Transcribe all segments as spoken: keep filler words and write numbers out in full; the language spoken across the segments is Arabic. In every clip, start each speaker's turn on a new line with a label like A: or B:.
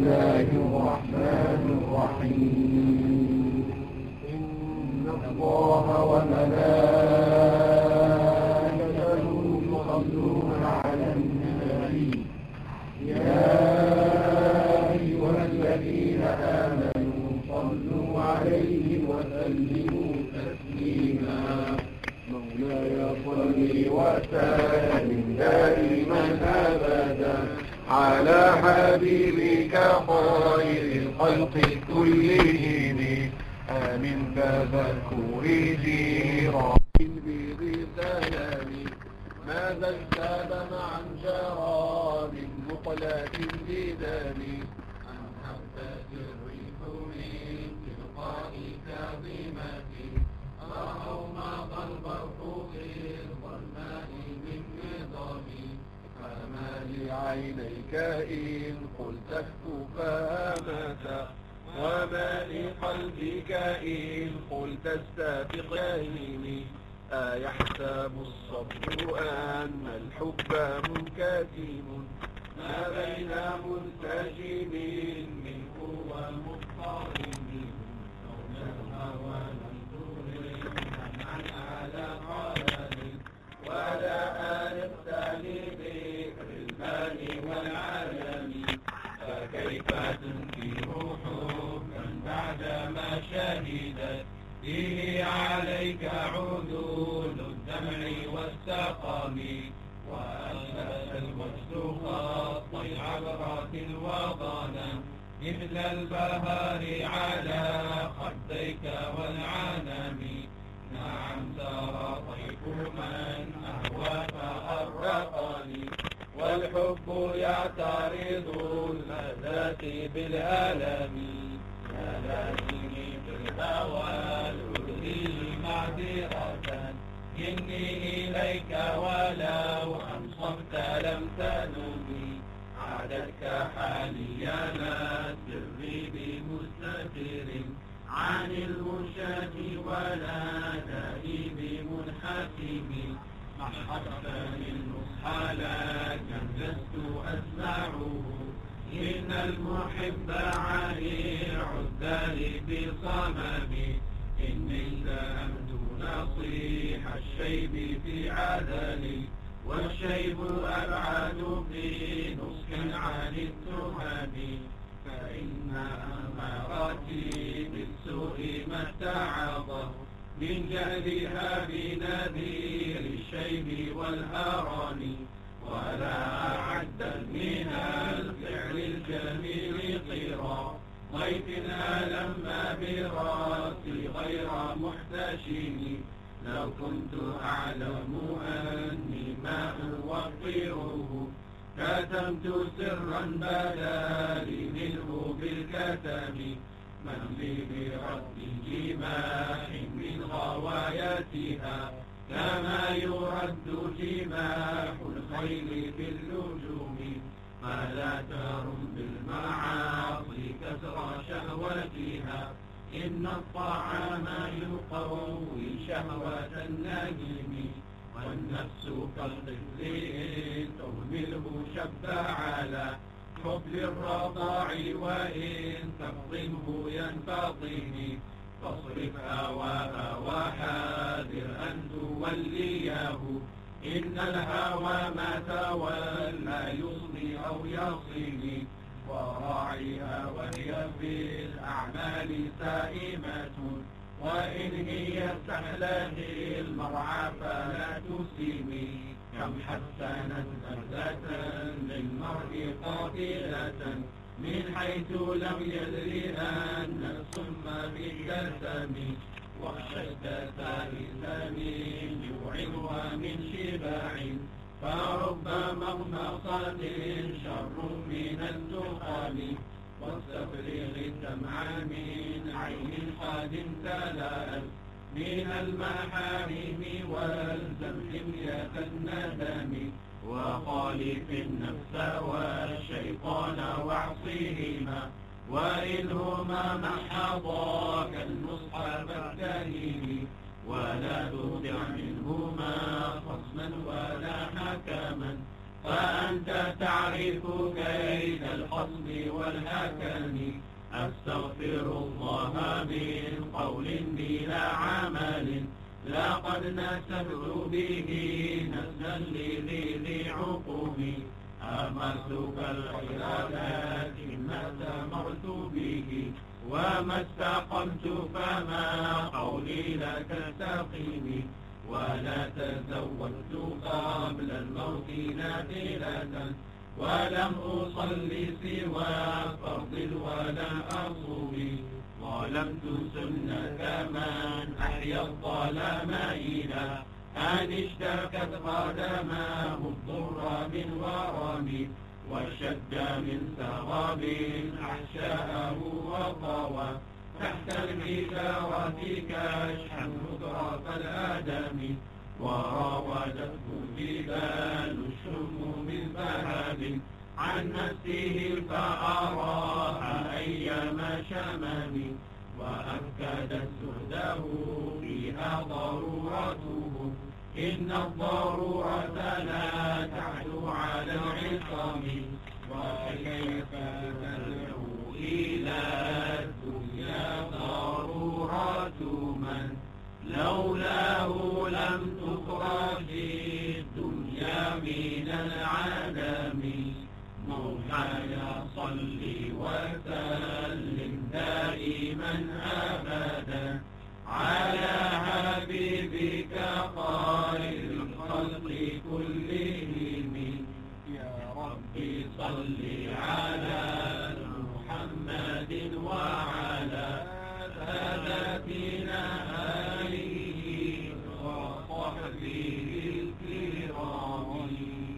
A: الله الرحمن الرحيم إن الله وملائكته يصلون على النبي يا أيها الذين آمنوا صلوا عليه وسلموا تسليما مولاي صل وسلم دائما أبدا على حبيبك خير الخلق كلهم آمن تذكر جيران بغزلان ماذا ازداد معا جرى من مقلة بدم أم حبت الريح من تلقاء كاظمة أو مضى البرق في الظلماء من نظام فما لعينيك إن قلت فهمت وما لقلبك إن قلت استفق يهيني أيحسب الصبر أن الحب منكتم ما بين ملتجم منه ومضطرب لولا الهوى لم ترد سمعا على قلب ولا ألقت لذكر المال والعالم فكيف تنكر حبا بعدما شهدت به عليك عدول الدمع والسقم وأشبه الوجد خط العبرات الوطن مثل البهار على خديك والعنم نعم ترى طيف من أهوى فأرقني والحب يعترض اللذات بالألم ملازمي في الهوى العذري معذرة إني إليك ولو أنصفت لم تنمي عادتك حاليا سري بمستتر عن المرشد ولا دائي بمنحكم محطتني النصح لكن لست أسمعه إن المحب عريع الدار بصمم إني سأمت نصيح الشيب في عدلي والشيب أبعد في نصح عن التهم فإن أماراتي بالسوء ما اتعظ من جهلها بنذير الشيب والهرم ولا أعد من الفعل الجميل قرا ضيف ألم براسي غير محتشم لو كنت أعلم أني ما أوقره كتمت سرا بدالي منه بالكتم من لي برد جماح من غوايتها كما يرد جماح الخيل باللجوم فلا ترم بالمعاصي كسر شهوتها إن الطعام يقوي شهوة النجم والنفس كالطفل إن تهمله شب على حب الرضاع وإن تفطمه ينفطم فاصرف هواها وحاذر أن توليه إن الهوى ما تولى يصلي أو يصلي وراعيها وهي في الأعمال سائمة وإن هي استحلته المرعى فلا تسمي كم حسنت بردة للمرء قاتلة من حيث لم يدري أن الصم بالجسم واخشيت ثالثا من جوع ومن شبع فرب مغمصة شر من التقم واستفرغ الدمع من عين قد امتلأت من المحارم والزم حمية الندم وخالف النفس والشيطان واعصيهما وإنهما محضاك النصح فاتهم ولا تطع منهما خصما ولا حكما فأنت تعرف كيد الخصم والهكم. أستغفر الله من قول بلا عمل، لقد نسبت به نسلا لذي عقوم. أمرتك الخيرات ما استمرت به، وما استقمت فما قولي لك استقيم. ولا تزوجت قبل الموت نافلة، ولم أصل سوى فرض ولا أصوم. ظلمت سنة من أحيا الظلام إلى أن اشتكت قدماه الضر من ورم، وشد من سراب أحشاءه وطوى تحت الحجارة كشحا مترف الآدم. وراودته جبال الشم من ذهب عن نفسه فأراها أيام شمم. وأكدت سهده فيها ضرورته، إن الضرورة لا تعدو على العصام. وكيف تدعو إلى الدنيا ضرورة من لولاه لم تخرج الدنيا من العدم. مولاي صل وسلم دائما أبدا على حبيبك خير الخلق كلهم. يا ربي صل على محمد وعلى سادتنا آله وصحبه الكرام.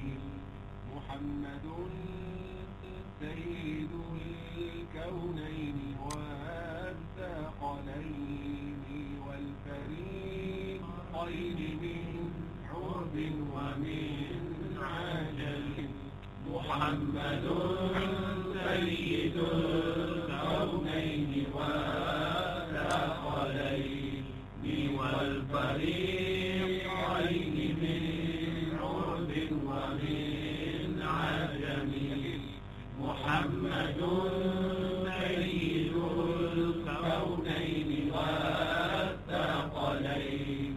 A: محمد سيد الكونين والثقلين والفريقين من عرب ومن عجل. محمد سيد الكونين والثقلين والفريقين من عرب ومن عجم. محمد سيد الكونين والثقلين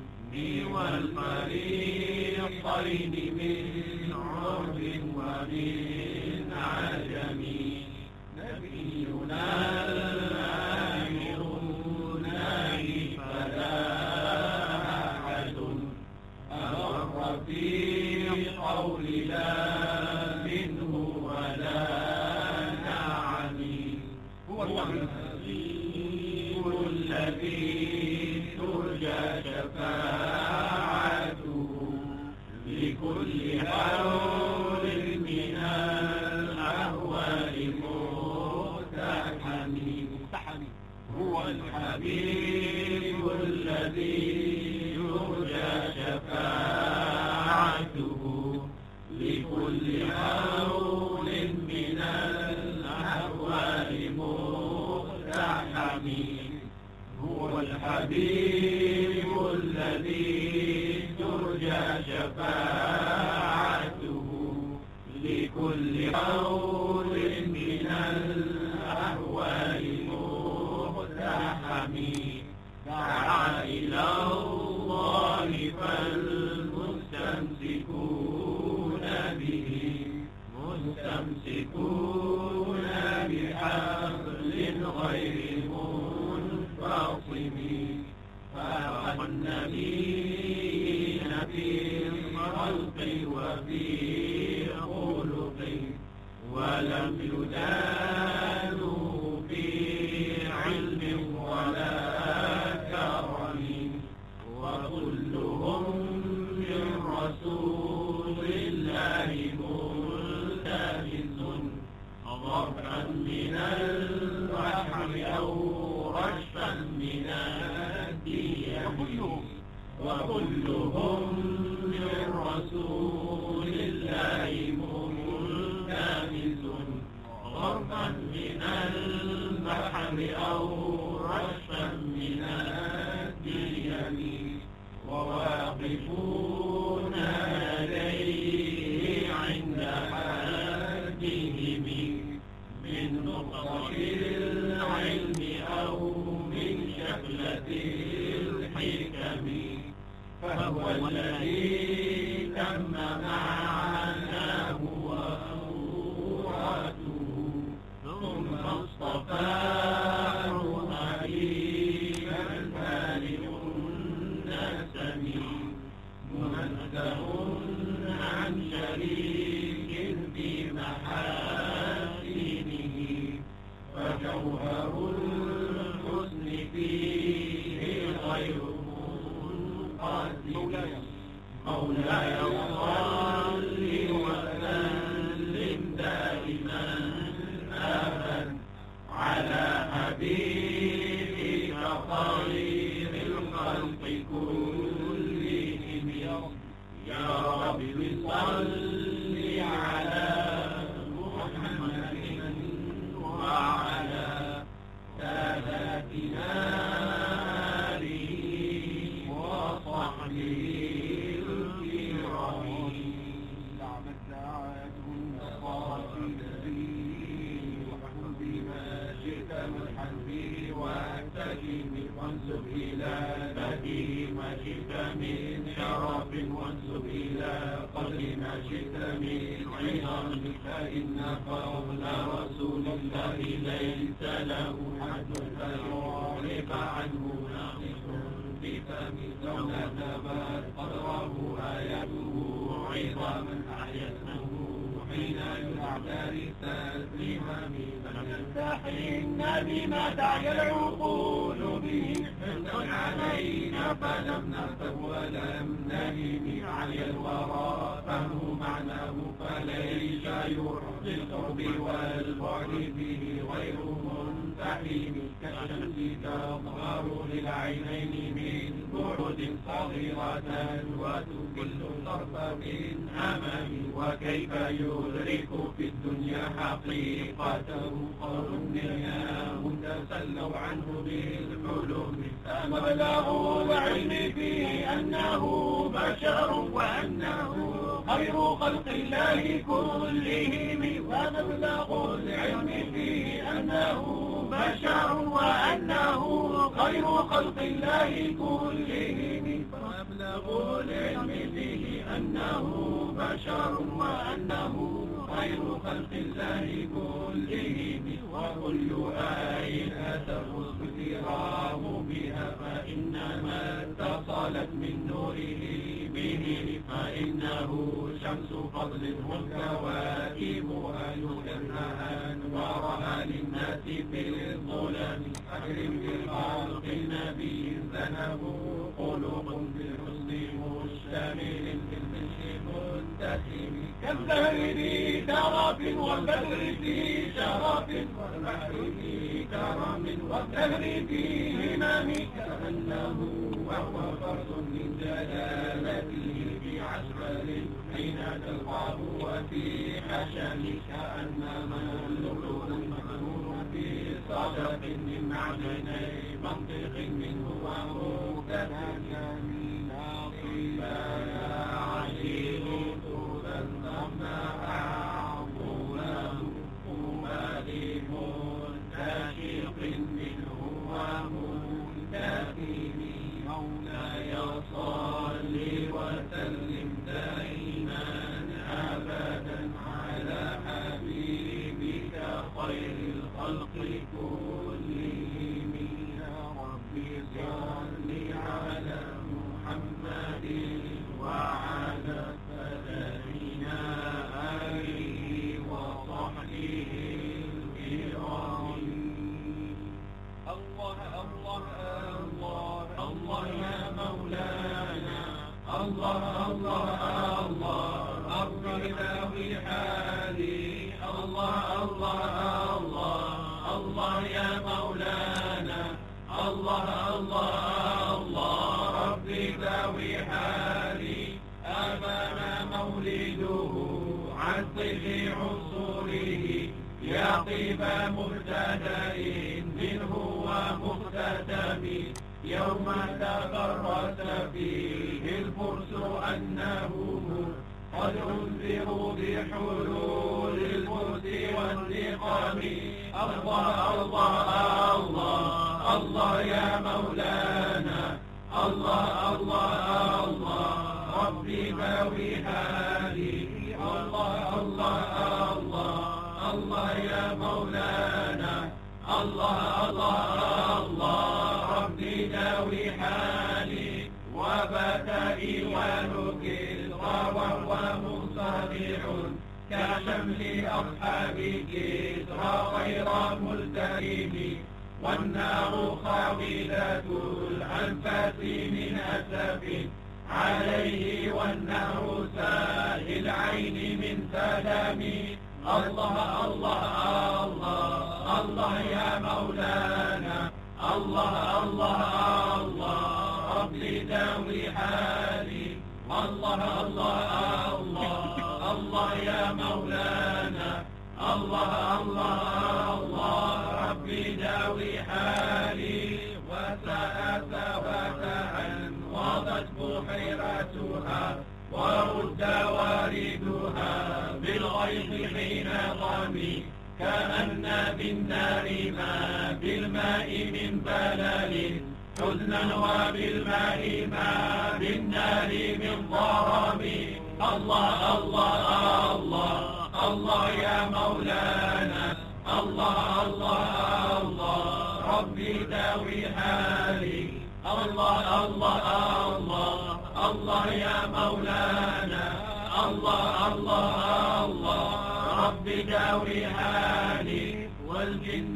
A: والفريقين من عرب ومن عجم. نبينا الآمر الناهي فلا أحد أبر في قول لا منه ولا نعم. هو الحبيب الذي ترجى شفاعته لكل حول من الأهوال مقتحم. هو الحبيب الذي يرجى شفاعته لكل حول من الأهوال مقتحم. هو الحبيب الذي ترجى شفاعته لكل حول من الأهوال مقتحم. دعا إلى الله فالمستمسكون به مستمسكون بحبل غير منفصم. فاق النبيين في الخلق وفي خلق، ولم يدانوا في علم ولا كرم. وكلهم من رسول الله ملتمس ظرفا من البحر أو رشفا من الديم. وكلهم من رسول الله ملتمس ظرفا من البحر أو رشفا من الديم. وواقفون لديه عند من نقطة العلم أو من شكلة الحكم، فهو الذي تم معناه وصورته، ثم اصطفاه حبيبا بالغ النسم، منزه عن شريك في محاسنه، فجوهر الحسن فيه غير منقسم. مولاي صل وسلم دائما أبدا على حبيبك خير الخلق كلهم، يا رب صل على محمد وعلى ساداتنا آله وصحبه الكرام.
B: دعمت دعاته النصائب وحكم بما شئت ملحا به واحتكم، وانسب إلى بديه ما شئت من شرف، وانسب إلى قدر ما شئت من عظم، فإن قول رسول الله ليس له حد فيعرف عنه ناقص بفم، لو نتبت قدره آياته عظاما أحيته حين يدعى للتسليم، فلنستحن بما تعي العقول به، حرصا علينا فلم نرتب ولم نهم، عي الورى فهم معناه فليس يعطي القرب والبعد به غير منتحم، كالشمس تظهر للعينين من بعد صغيرة وتكل الطرف من أمام، وكيف يدرك في الدنيا حقيقته قوم نيام تسلوا عنه بالحلم، فمبلغ العلم فيه أنه بشر وأنه خير خلق الله كلهم، ومبلغ العلم فيه أنه بشر وأنه خير خلق الله كلهم، فمبلغ العلم فيه أنه بشر وأنه خير خلق الله كلهم، وكل آية تخص الكرام بها فإنما اتصلت من نوره به، فإنه شمس فضل والكواكب أيضا أنوارها للناس في الظلم، أكرم بخلق النبي زنه خلق بالحسن مشتمل في المشي منتسم، كالزهر في ترف والبدر في شرف، والبحر في كرم والدهر في همم، كأنه وهو فرد من جلالته في عسفر حين تلقاه وفي حشم، كأنما اللؤلؤ المكنون في صدف من معدني منطق منه ومكتب، طيبا عجيب طولا ثم أعظمه مالك منتشق منه ومنتفم، مولاي صل وسلم دائما أبدا على حبيبك خير الخلق كلهم، يا رب صل على محمد وعلى سادتنا آله وصحبه الكرام. الله الله الله الله يا مولانا، الله الله الله أرضي ذوي حالي، الله الله الله الله يا مولانا، الله الله الله ربي ذوي حالي، أبانا مولده عز في عصوره، يا طيب مبتدأ منه ومختتم، يوم تبرز فيه الفرس أنه قد أنذروا بحلول الموت والنقام، الله الله الله الله يا مولانا الله الله الله ربي داوي حالي الله الله الله الله يا مولانا الله الله الله ربي داوي حالي وبات إيوانك وهو مصطلع كشمل أصحاب كسرى غير ملتئم والنار خاوية الأنفاس من أسف عليه والنهر ساهي العين من سلامي الله الله الله الله يا مولانا الله الله الله ربي داوي حالي الله الله الله الله يا مولانا الله الله الله ربي داوي حالي وسأت وسأل وضت بحيرتها ورد واردها بالغيظ حين ضمي كأن بالنار ما بالماء من بلل حزنا وبالماء ما بالنار من ضرم الله الله الله الله يا مولانا الله الله الله ربي داوي حالي الله الله الله الله يا مولانا الله الله الله ربي داوي حالي والجن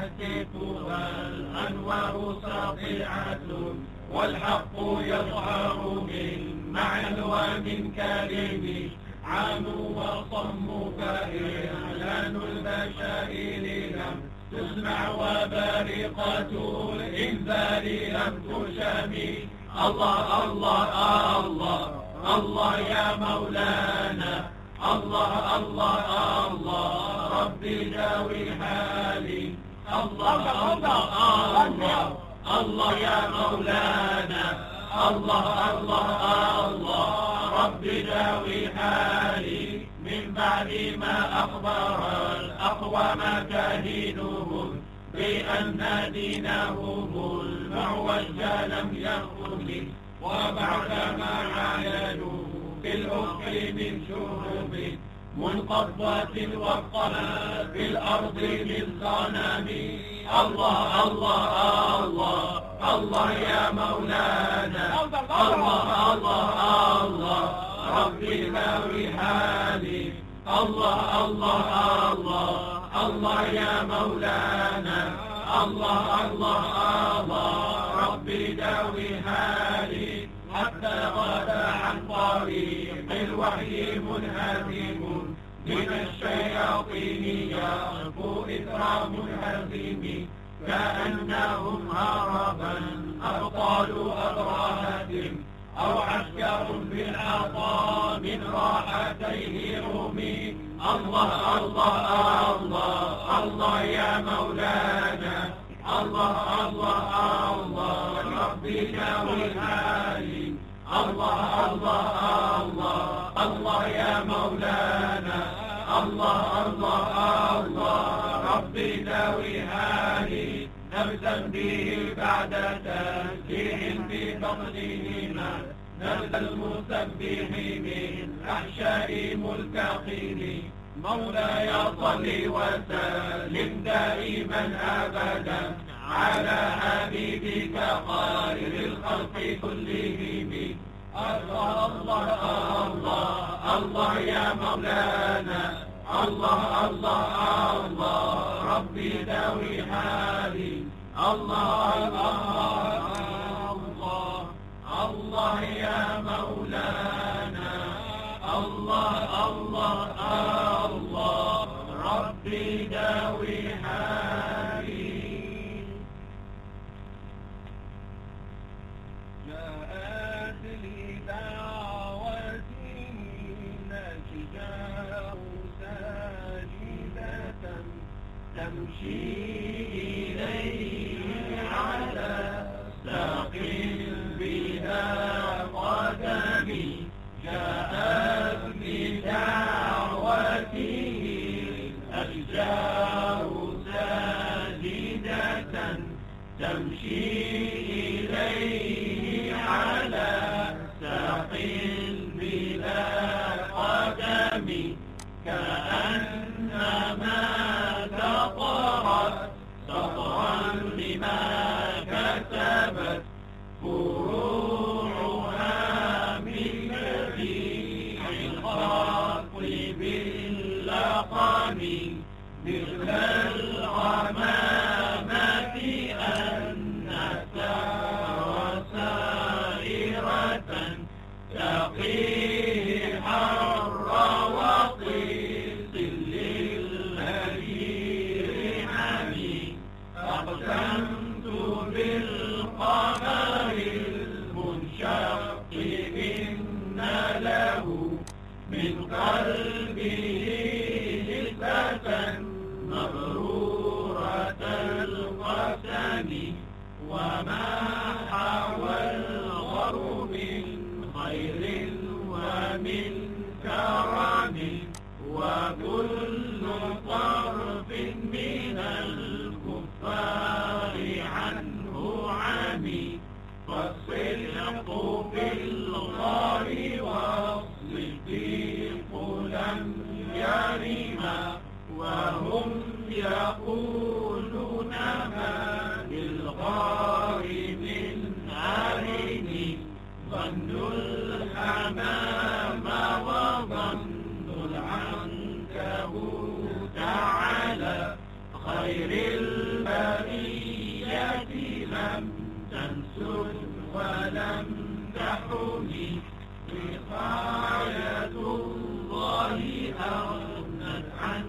B: تهتفها الأنوار ساطعة والحق يظهر من معنى ومن كلم عام وصم فإعلان البشائر لم تسمع وبارقة الإنذار لم تشمي الله الله الله الله يا مولانا الله الله الله ربي داوي حالي الله الله الله الله يا مولانا الله الله الله ربي داوي حالي من بعد ما أخبر الأقوام كاهنهم بأن دينهم المعوج لم يخرج وبعدما عاينوا في الأفق من شرب منقضة وقنا في الأرض من صنم الله الله الله الله يا مولانا الله الله الله ربي داوي حالي الله الله الله الله يا مولانا الله الله الله ربي داوي حالي حتى غدا عن طريق الوحي منهزم من الشياطين يغفو إثر منهزم كأنهم هربا أبطال أبراهة أو عسكر بالعطاء من راحتيه رمي الله الله الله الله يا مولانا الله الله الله ربي داوي حالي الله الله الله الله يا مولانا الله الله الله ربي داوي حالي نبذا به بعد تسبيح في بطنهما نبذ المسبح من أحشاء ملتقين مولاي صل وسلم دائما أبدا على حبيبك خير الخلق كلهم الله الله الله الله يا مولانا الله الله الله ربي داوي حالي الله الله الله الله يا مولانا الله الله الله ربي داوي حالي جاءت لي دعوتي نشجاع ساجدة تمشي إليه على ساق بها قدمي جاءت بدعوته أشجار تمشي إليه على ساق بلا قدم كأنما سطرت سطرا لما كتبت فروعها من ريح الخط باللقم مثل الغمامة أنثى وسائرة تقيه حر وطيس للهدير حمي أقسمت بالقمر المنشق إن له من قلبه نسبة مبرورة القسم وما حوى الغر من خير ومن كرم وكل طرف من الكفار عنه عمي فالصدق في الغار والصديق لم يرما وهم يقولون ما للغار من أرن ظن الحمام وظن العنكبوت على خير البرية لم تنسل ولم تحمي وقاية الله أغنت عن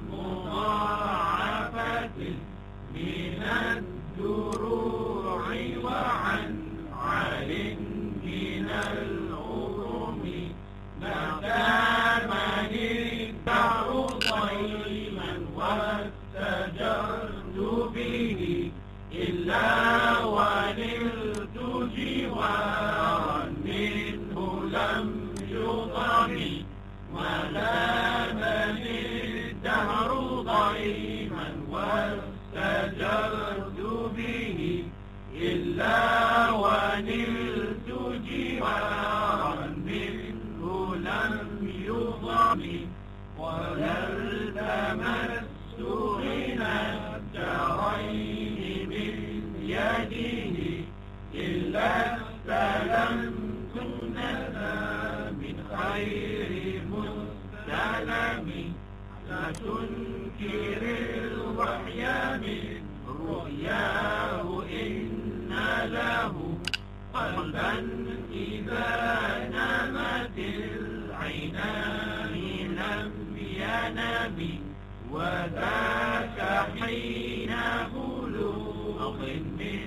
B: مضاعفة من الدروع وعن عال من العظم ما كان الدهر ضيما واستجرت به إلا ونلت جوارا منه لم يطم ولا من الدهر ضيما واستجرت به إلا ونلت جوارا منه لم يطم ولا التمست غنى الدارين من يده إلا استلمت الندى من خير مستلم لا تنكر الوحي من رؤياه إن له قلبا إذا نمت العينان لم ينم وذاك حين بلوغ من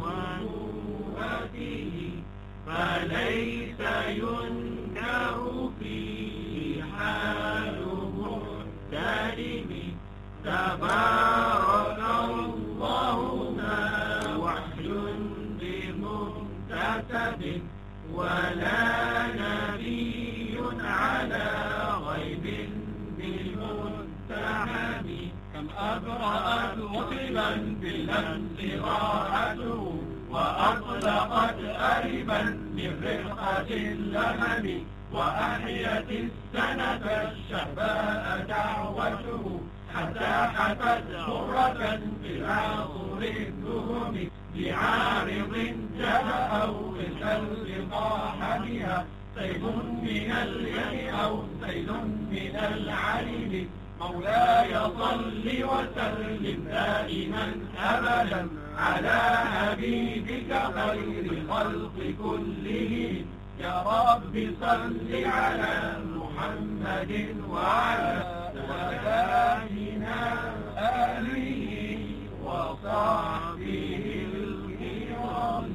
B: ونوته فليس ينكر فيه حال محترم تبارك الله ما وحي بمنتسب ولا نبي على غيب بمتهم كم أبرأت وطبا باللمس راحته وأطلقت أربا من رفقة اللمم وأحيت السنة الشهباء دعوته حتى حفت حرة في العصر الدهم بعارض جبأ وخلق طاح بها سيل من اليم أو سيل من العلم مولاي صل وسلم دائما أبدا على حبيبك خير الخلق كلهم يا رب صل على محمد وعلى آلنا آله وصحبه الكرام.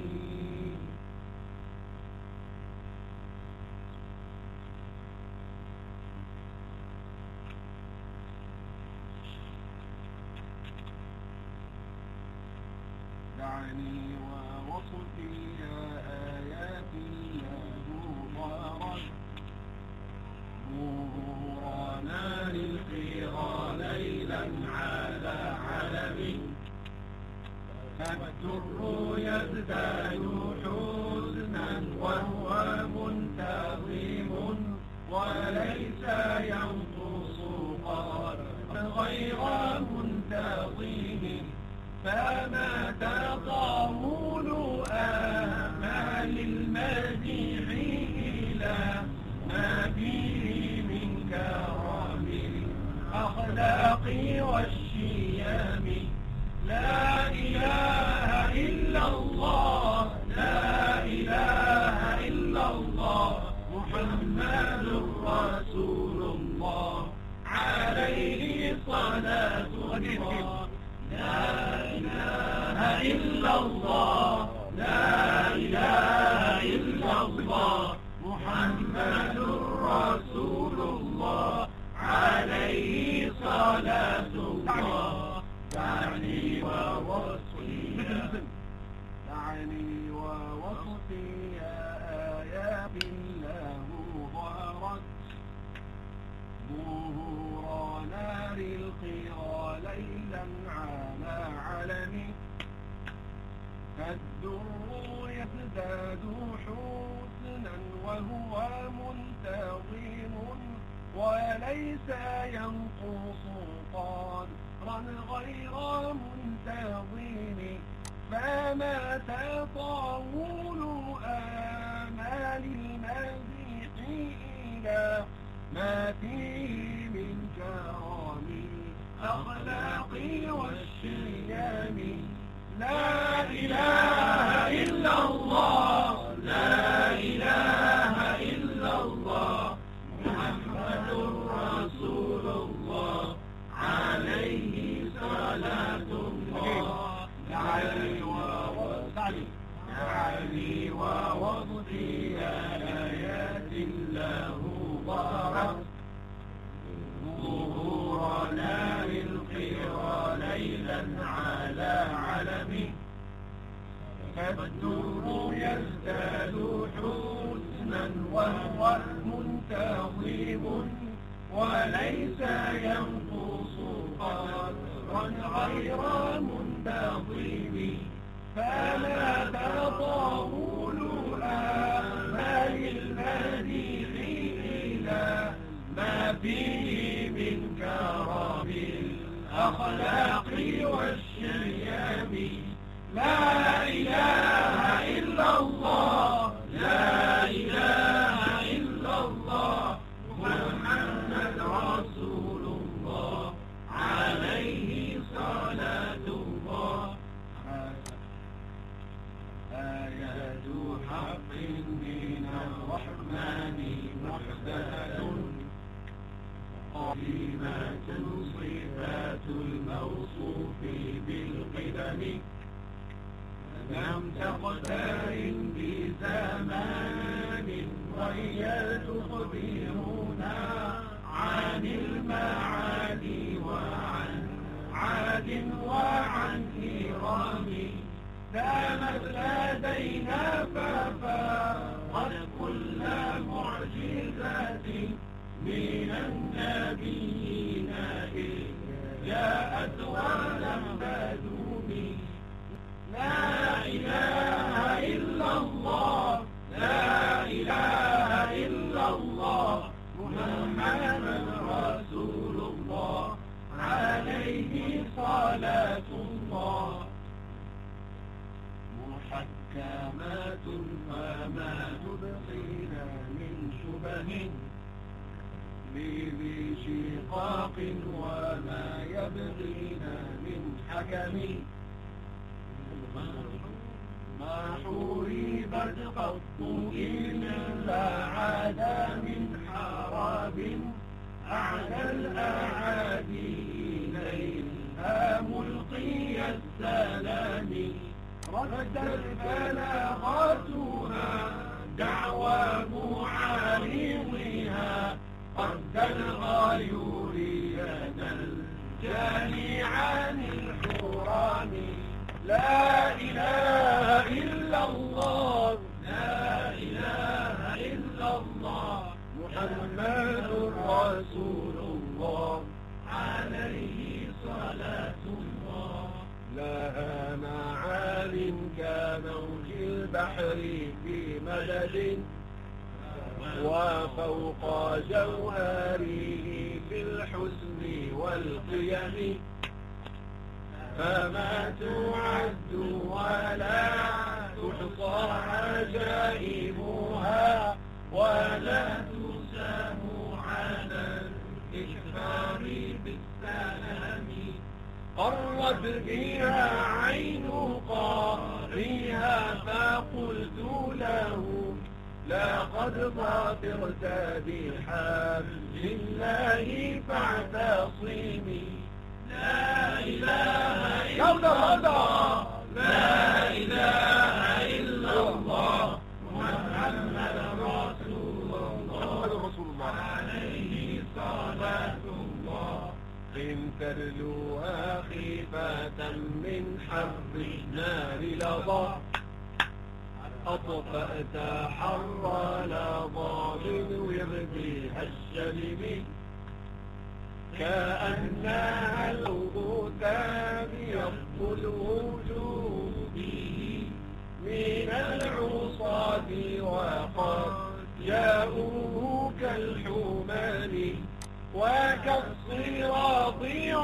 B: دعني ووصفي آياتي يا نور نورانا للخيرى ليلا على علم الدر يزداد حزنا وهو منتظم وليس ينقص قدرا غير منتظم فما تطاول آمال المديح إلى ما فيه من كرم الأخلاق والشيم لا إله إلا الله لا إله إلا الله محمد رسول الله عليه صلاة الله لا إله إلا الله لا إله إلا الله محمد رسول الله عليه صلاة الله دعني ووصفي دعني ووصفي آيات الله ظهرت ظهور نار القرى ليلا على علم فالدر يزداد حسنا وهو منتظم وليس ينقص قدرا غير منتظم فما تطاول آمال المديح إلى ما فيه من كرم الأخلاق والشيم لا إله إلا الله لا إله إلا الله محمد رسول الله عليه صلاة الله دعني ووصفي دعني ووصفي آيات الله ظهرت ظهور نار القرى ليلا على علم فالدر يزداد حسنا وهو منتظم وليس ينقص قدرا غير منتظم فلا تطاول آمال المديح إلى ما فيه من كرم الأخلاق والشيم لا إله إلا الله لا إله إلا الله محمد رسول الله عليه صلاة الله آيات حق من الرحمن محدثة قديمة صفات الموصوف بالقدم لم تقترن بزمان وهي تخبرنا عن المعاد وعن عاد وعن إرام دامت لدينا ففاقت كل معجزات من النبيين إذ جاءت ولم تدوم لا إله إلا الله لا إله إلا الله محمد رسول الله عليه صلاة الله محكمات فما تبقينا من شبه لذي شقاق وما يبغينا من حكم ما حوربت قط إلا عدا من حراب أعلى الأعادي إليها ملقي السلام ردت بلاغاتها دعوى معارضها قد الغيور يدا الجاني عن الحرام لا إله إلا الله لا إله إلا الله محمد رسول الله عليه صلاة الله لها معاني كموج البحر في مدد وفوق جوهره في الحسن والقيم فما تعد ولا تحصى عجائبها ولا تسام على الإكثار بالسلام قرت بها عين قاريها فقلت له لقد ظافرت بحبل الله فاعتصمي لا إله إلا الله لا إله إلا الله محمد رسول الله عليه صلاة الله إن ترلوها خيفة من حر النار لظى أطفأت حر لظى من وردها الشلم كأنها الغثاء يبطل الوجود به من العصاة وقد جاءوه كالحمام وكالصراط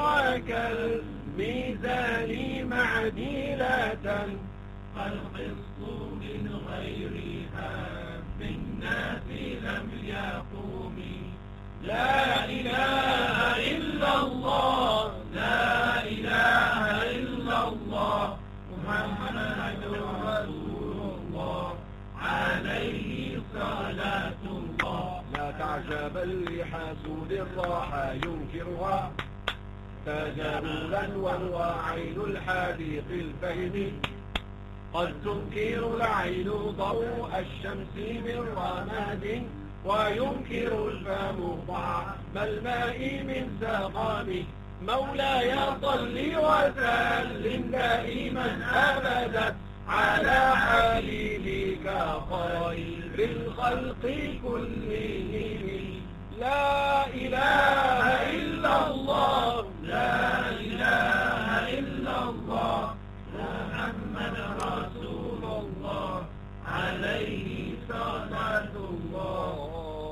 B: وكالميزان معدلة فالقسط من غيرها بالناس لم يقوم لا إله إلا الله لا إله إلا الله محمد رسول الله عليه صلاة الله لا تعجبا لحسود الراحة ينكرها تجاهلا وهو عين الحديق الفهم قد تنكر العين ضوء الشمس من رماد وينكر الفم طعم الماء من سقامه مولاي صل وسلم دائما أبدا على حبيبك خير الخلق كلهم لا إله إلا الله لا إله إلا الله محمد رسول الله عليه صلاة الله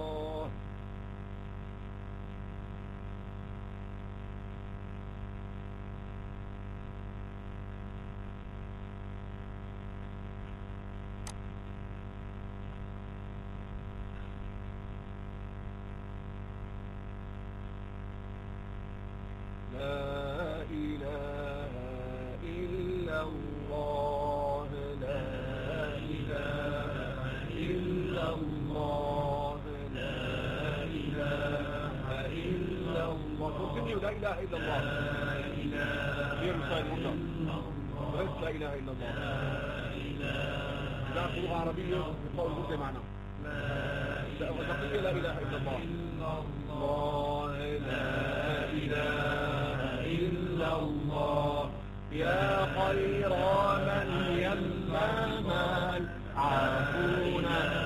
B: لا إله إلا الله لا إله إلا الله لا إله إلا الله continue لا إله إلا الله هي مثال مطلق بس لا إله إلا الله لا لغة عربية بقول جزء معنا لا إله إلا الله الله لا إله إلا الله يا خير من يمام العافون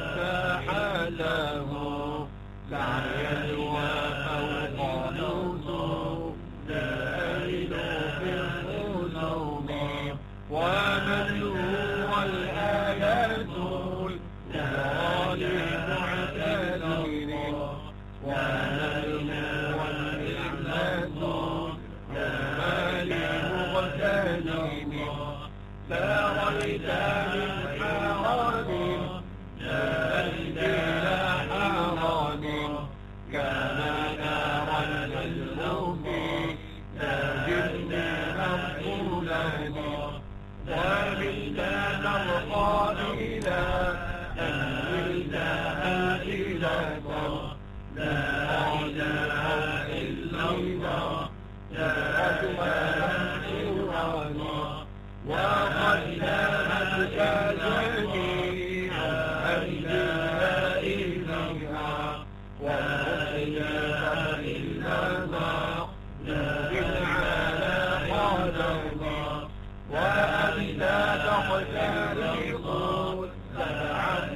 B: ساحته سعيا وفوق نزول الأيلوف الخزوم ومن هو الآيات الكبرى للمعتدين ومن هو الإحساس كما للمغتنم ساريت من حرام جاءت إلى حرام كما نارا للموت تجد مقبولا ومنت نرقى إلى أن ولدها إلى لا إله إلا الله لا إله إلا الله وقد دامتك جميع أهلها إليها وأخيها إلا ما نزل على قدمها وأنت تختلق سبعا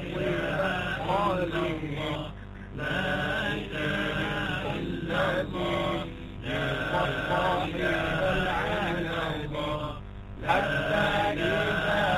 B: وأخالها لا إله إلا الله قد صاحب العالم حتى إذا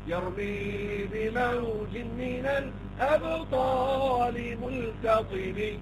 B: يرمي بموج من الأبطال ملتطم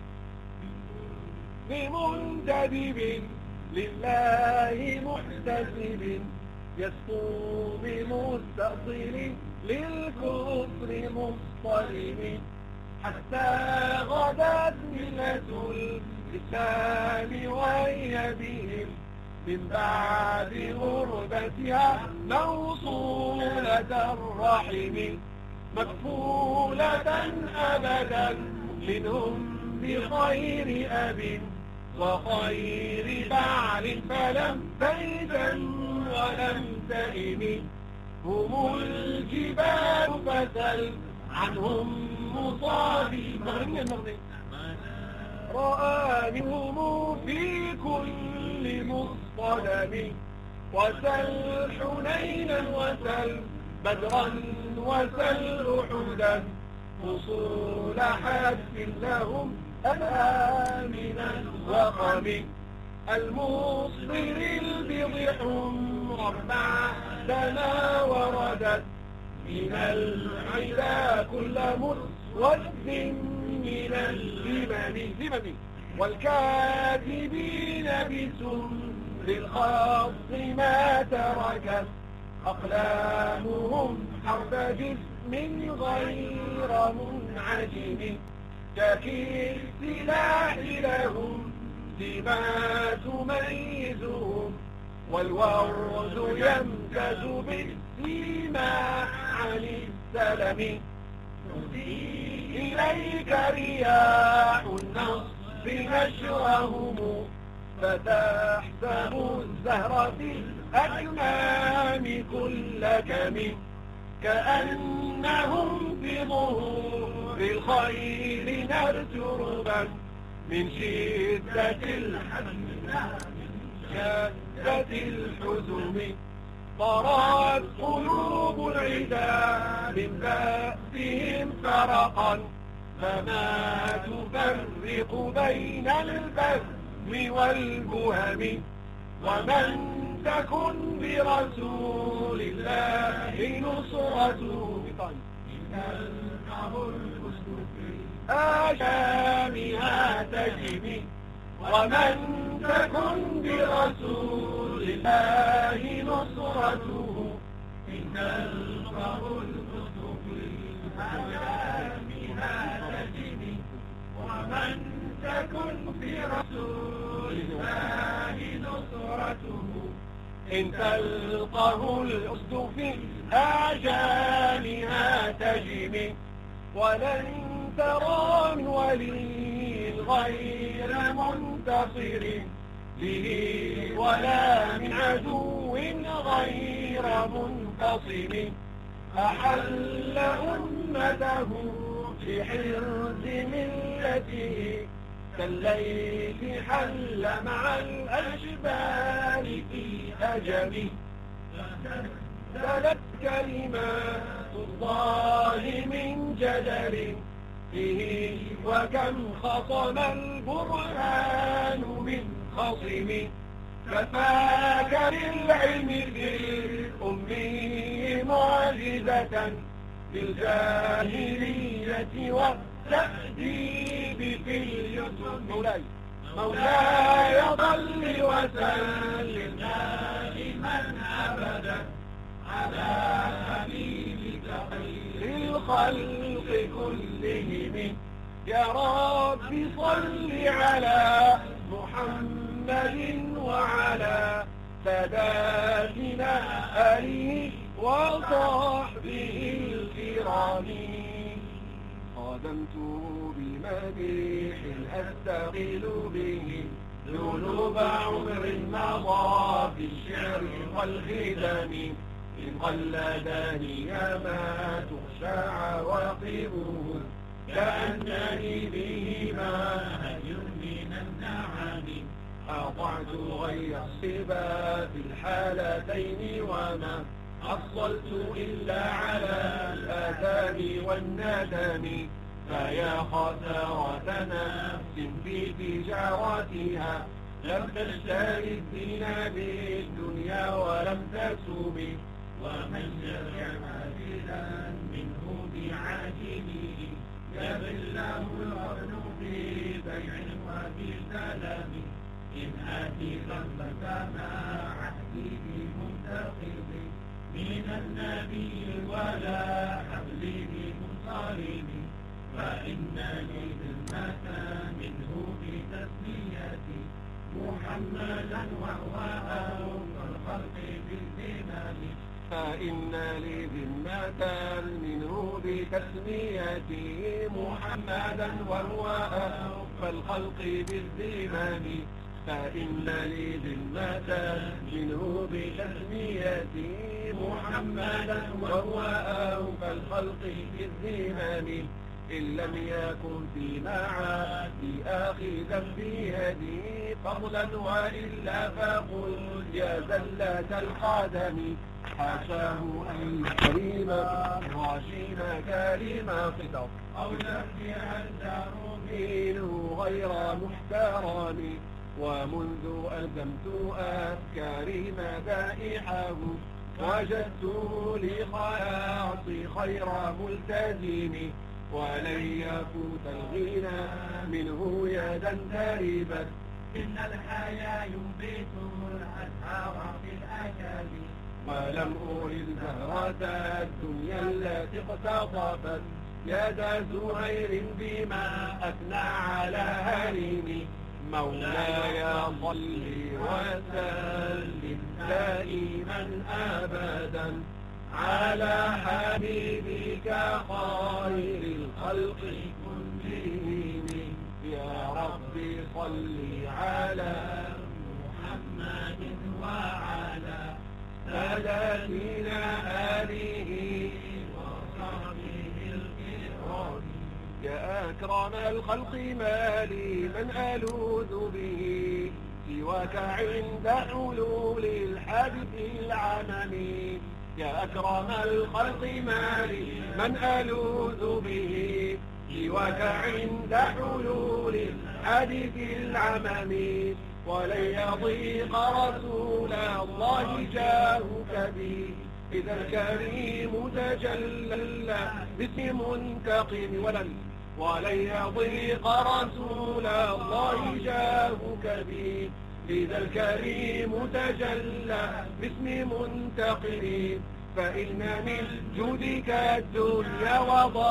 B: بمنتدب لله محتسب يسطو بمستأصل للكفر مصطلم حتى غدت ملة الإسلام وهي بهم من بعد غربتها موصولة الرحم مكفولة أبدا منهم بخير أب وخير بعل فلم تيدا ولم تئم هم الجبال فسل عنهم مصابي رأى منهم في كل مصطدم وسل حنينا وسل بدرا وسل أحدا فصول حد لهم أنا من الوقم المصبر البضع ربع لنا وردت من العدا كل مسود من الزمن والكاتبين بسم للخاص ما تركت أقلامهم حرف جسم غير منعجم ككي السلاح لهم لما تميزهم والورد يمتاز بالسيما عن السلم إليك رياح النصر نشرهم فتحسب الزهر في الأكمام كل كم كأنهم بظهور الخير نرتربا من شدة الحزن شدة الحزن طرت قلوب العدا من بأسهم فرقا فما تفرق بين البهم والبهم ومن تكن برسول الله نصرته آشامها تجمي ومن تكن برسول الله نصرته إن تلقه الكتب آشامها تجمي ومن تكن برسول الله نصرته إن تلقه الأسد في آجالها تجمي ولن ترى من ولي غير منتصر به ولا من عدو غير منتصم أحل أمته في حرز ملته كالليل حل مع الأجبال في أجل تلت كلمات الله من جدل فيه وكم خصم البرهان من خصم كفاك للعلم في الأمي معجزة في الجاهلية والتأديب في اليتم مولاي مولاي ضل وسلم دائما أبدا على حبيبك خير الخلق كلهم يا رب صل على محمد وعلى ساداتنا آله وصحبه الكرام خادمته بمديح أستغل به ذنوب عمر مضى في الشعر والخدم إن قلدني ما تخشى عواقبه كأنني بهما هدي من النعم أطعت غير الصبا في الحالتين وما حصلت إلا على الآثام والندم فيا خسارة نفس في تجارتها لم تشتري الدين بالدنيا ولم تسوم
A: ومن يرجع عاجلا منه بعاجله يبله الوزن في بيع وفي سلام إن آتي ذنبك مع عهده منتقض من النبي ولا حبله منصرم فإن لي ذمة منه بتسميتي محمدا وهو أوفى الخلق بالذمم
B: فإن لي ذمة منه بتسميتي محمدا وهو أوفى الخلق بالذمم فإن لي ذمة منه بتسميتي محمدا وهو أوفى الخلق بالذمم إن لم يكن في معادي آخذا بيدي فضلا وإلا فقل يا زلة القدم حاشاه أن يحرم راشين كريم خطب
A: أو يرجع الدار
B: منه غير محترم ومنذ ألزمت أفكاري مدائحه وجدته لخلاصي خير ملتزم ولن يفوت الغنى منه يدا تربت
A: إن الحياة ينبت الأزهار في الأجل
B: ولم أرد زهرة الدنيا التي اقتطفت يد زهير بما أثنى على هريم مولاي صل وسلم دائما أبدا على حبيبك خير الخلق كلهم يا ربي صل على
A: محمد وعلى
B: سادتنا آله
A: وصحبه الكرام
B: يا أكرم الخلق ما لي من ألوذ به سواك عند حلول الحادث العممي يا أكرم الخلق ما لي من ألوذ به سواك عند حلول الحادث العممي ولن يضيق رسول الله جاهك بي إذا الكريم تجلى باسم منتقم ولن ولن يضيق رسول الله جاهك بي إذا الكريم تجلى باسم منتقم فإن من جودك الدنيا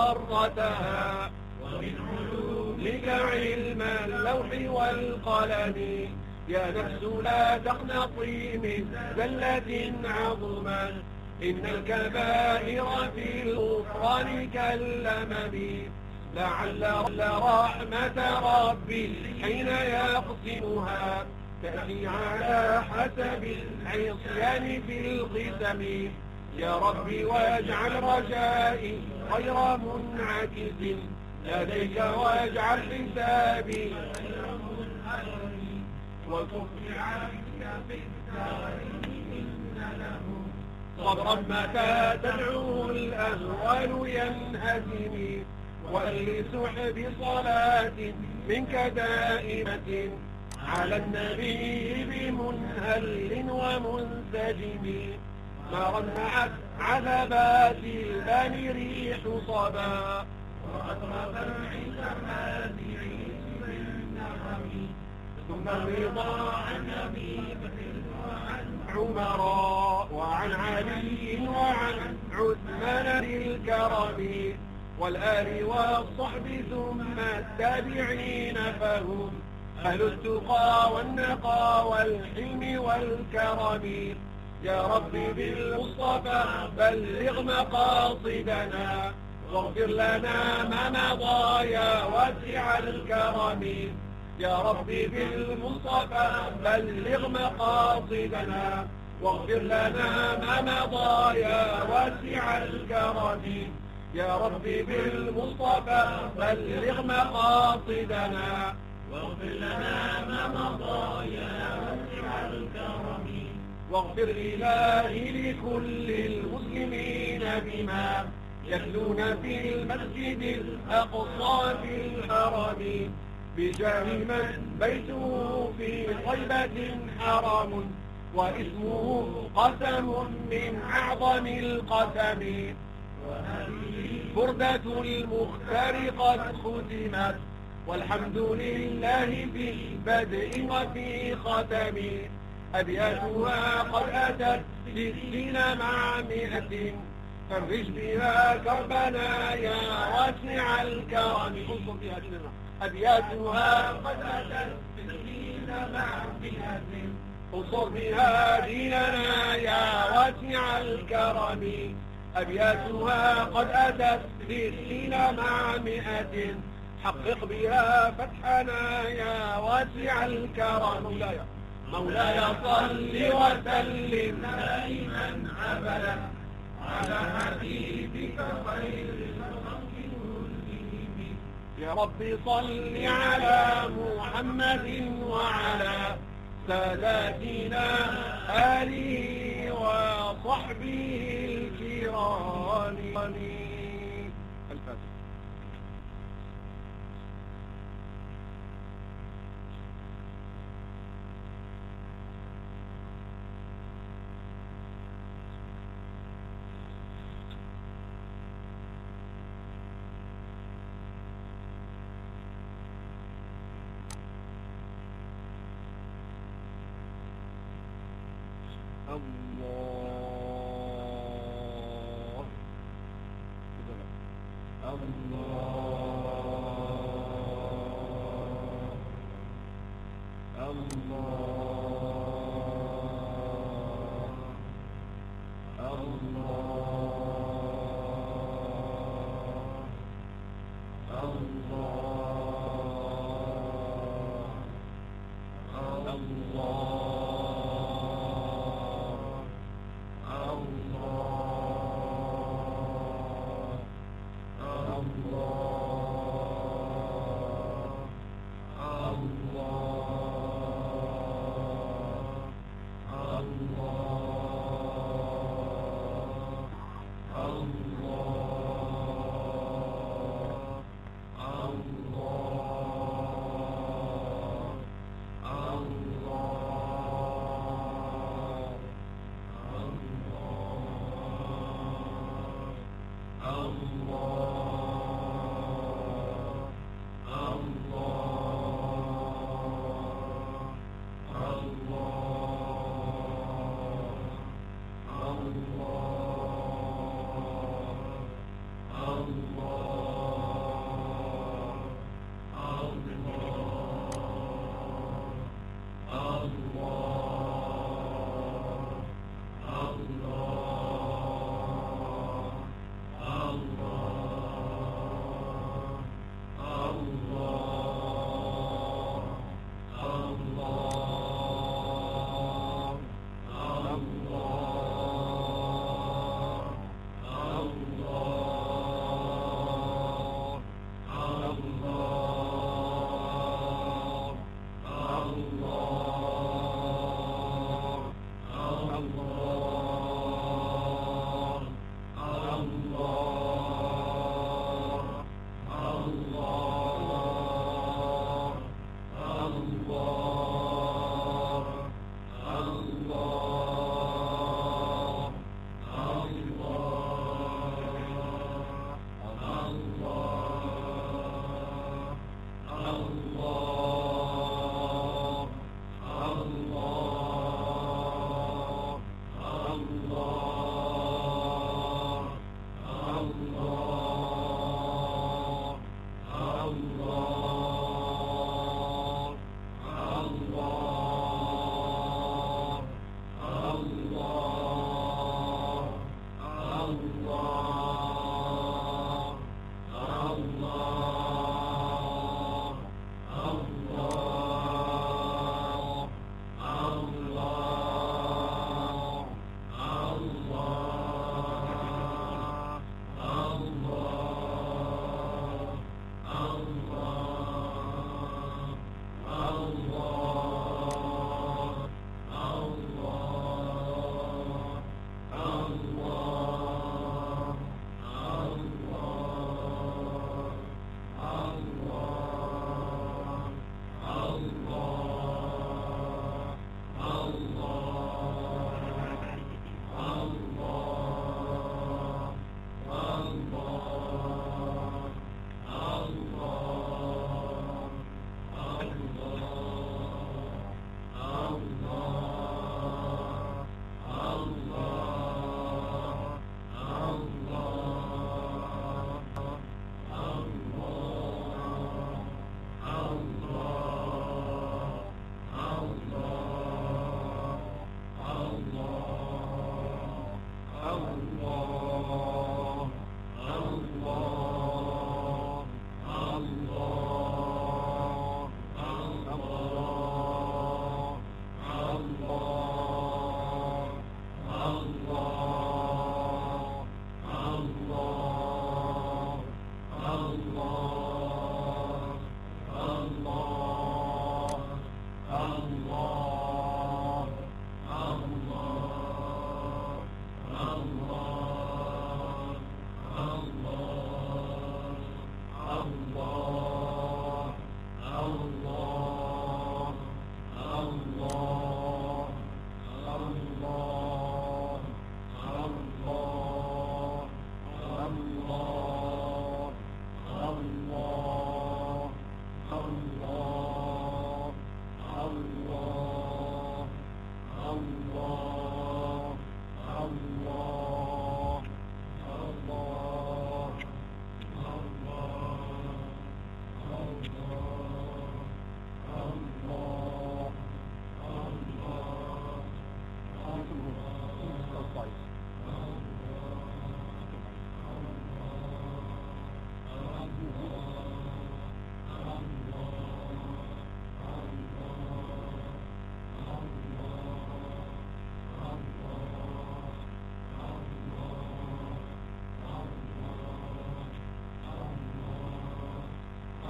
B: وضرتها
A: ومن علومك
B: علم اللوح والقلم يا نفس لا تقنطي من زلة عظما إن الكبائر في الغفران كالأمم لعل رحمة ربي حين يقسمها تأتي على حسب العصيان في القسم يا ربي واجعل رجائي غير منعكس لديك واجعل حسابي
A: وكف عنك في الدارين إن له
B: صبرا متى تدعو الأهوال ينهزم ولسحب صلاة منك دائمة على النبي بمنهل ومنسجم ما رنعت عذبات البان ريح صبا
A: وأطرب العز مادعين بالنغم
B: ثم الرضا عن أبي بكر وعن عمر وعن علي وعن عثمان الكرم والآل والصحب ثم التابعين فهم أهل التقى والنقى والحلم والكرم يا ربي بالمصطفى بلغ مقاصدنا واغفر لنا ما مضى يا واسع الكرم يا ربي بالمصطفى بلغ مقاصدنا واغفر لنا ما مضى يا واسع الكرم يا ربي بالمصطفى بلغ مقاصدنا
A: واغفر لنا ما مضى يا واسع الكرم
B: واغفر إلهي لكل المسلمين بما يتلون في المسجد الأقصى في الحرم بجاه من بيته في طيبة حرام واسمه قسم من أعظم القسم. بردة المختار قد ختمت والحمد لله في بدء وفي ختم. أبياتها قد أتت ستين مع مئة فرج بها كربنا يا واسع الكرم. انظر بها كلمة. أبياتها قد أتت ستين مع مئة انصر بها ديننا يا واسع الكرم. أبياتها قد أتت ستين مع مئة حقق بها فتحنا يا واسع الكرم. مولاي مولاي صل وسلم دائما أبدا على حبيبك خير الخلق كلهم. يا رب صل على محمد وعلى ساداتنا آله وصحبه الكرام. الفاتحة.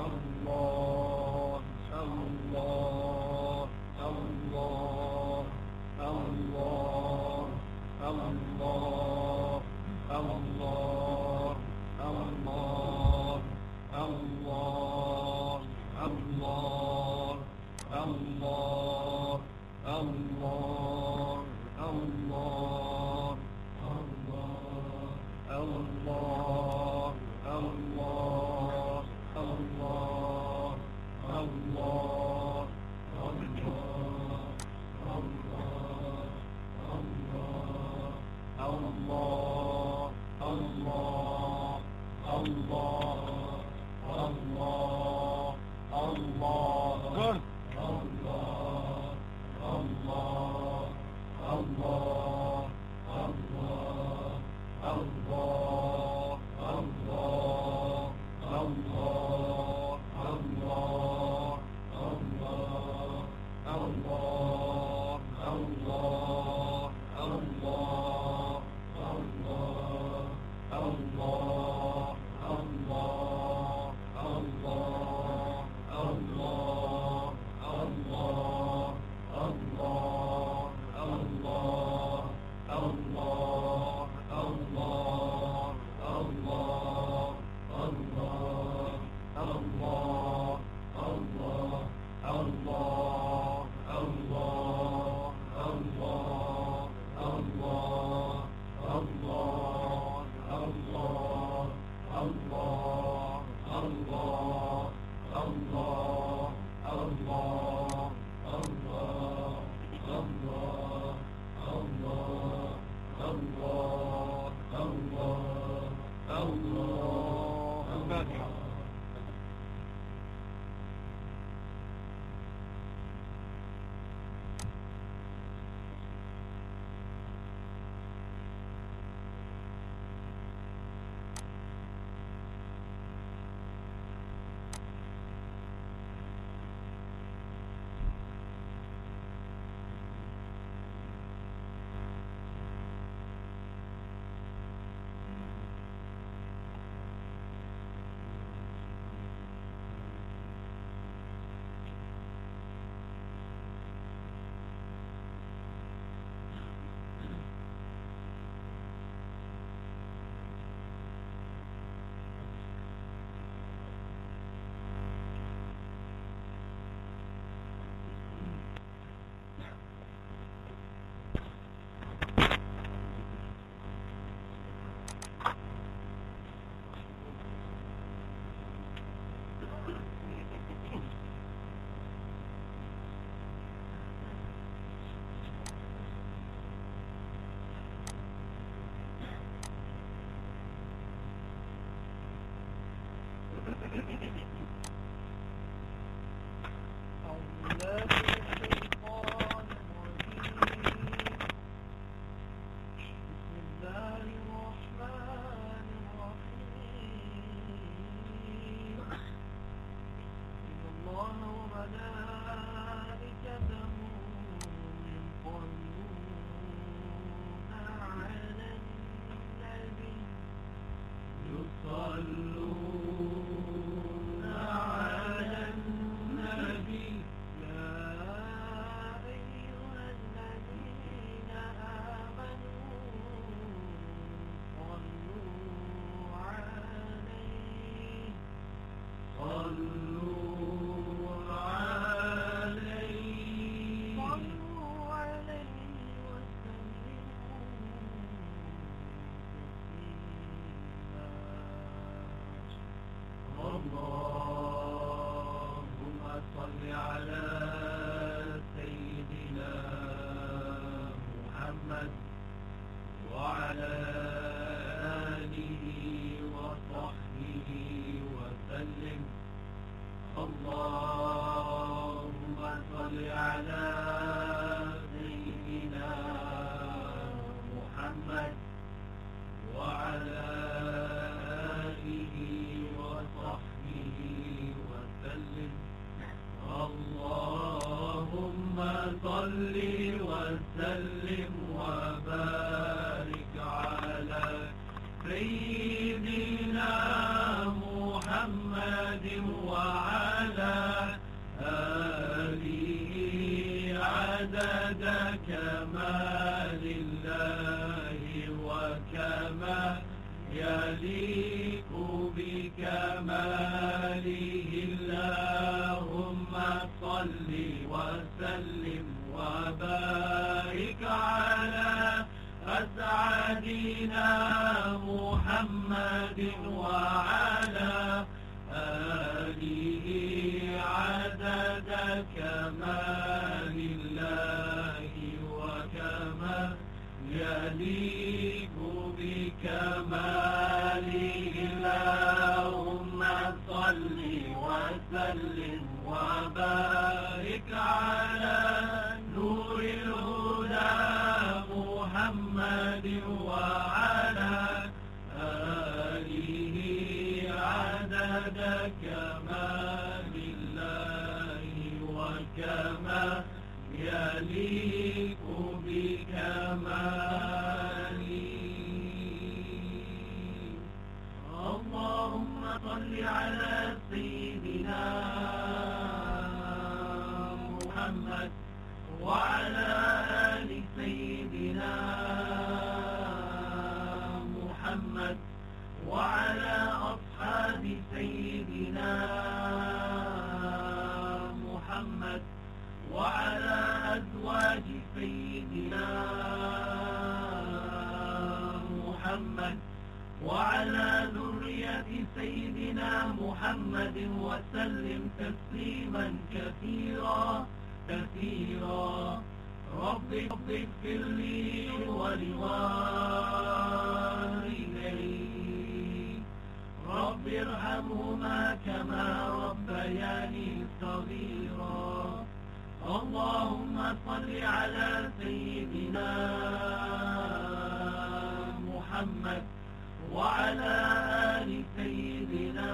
B: سيدنا محمد وعلى كماله اللهم صل وسلم وبارك على أسعدنا محمد وعلى آله عدد كمال الله وكما يليق بكماله اللهم صل وسلم وبارك على نور الهدى محمد وعلى آله عدد كمال الله وكما يليق بكماله. اللهم صل على سيدنا محمد وعلى آل سيدنا محمد وعلى أصحاب سيدنا محمد وعلى أزواج سيدنا محمد وعلى ذرية سيدنا محمد وسلم تسليما كثيرا كثيرا. رب اغفر لي ولوالدي رب ارحمهما كما ربياني صغيرا. اللهم صل على سيدنا محمد وعلى آل سيدنا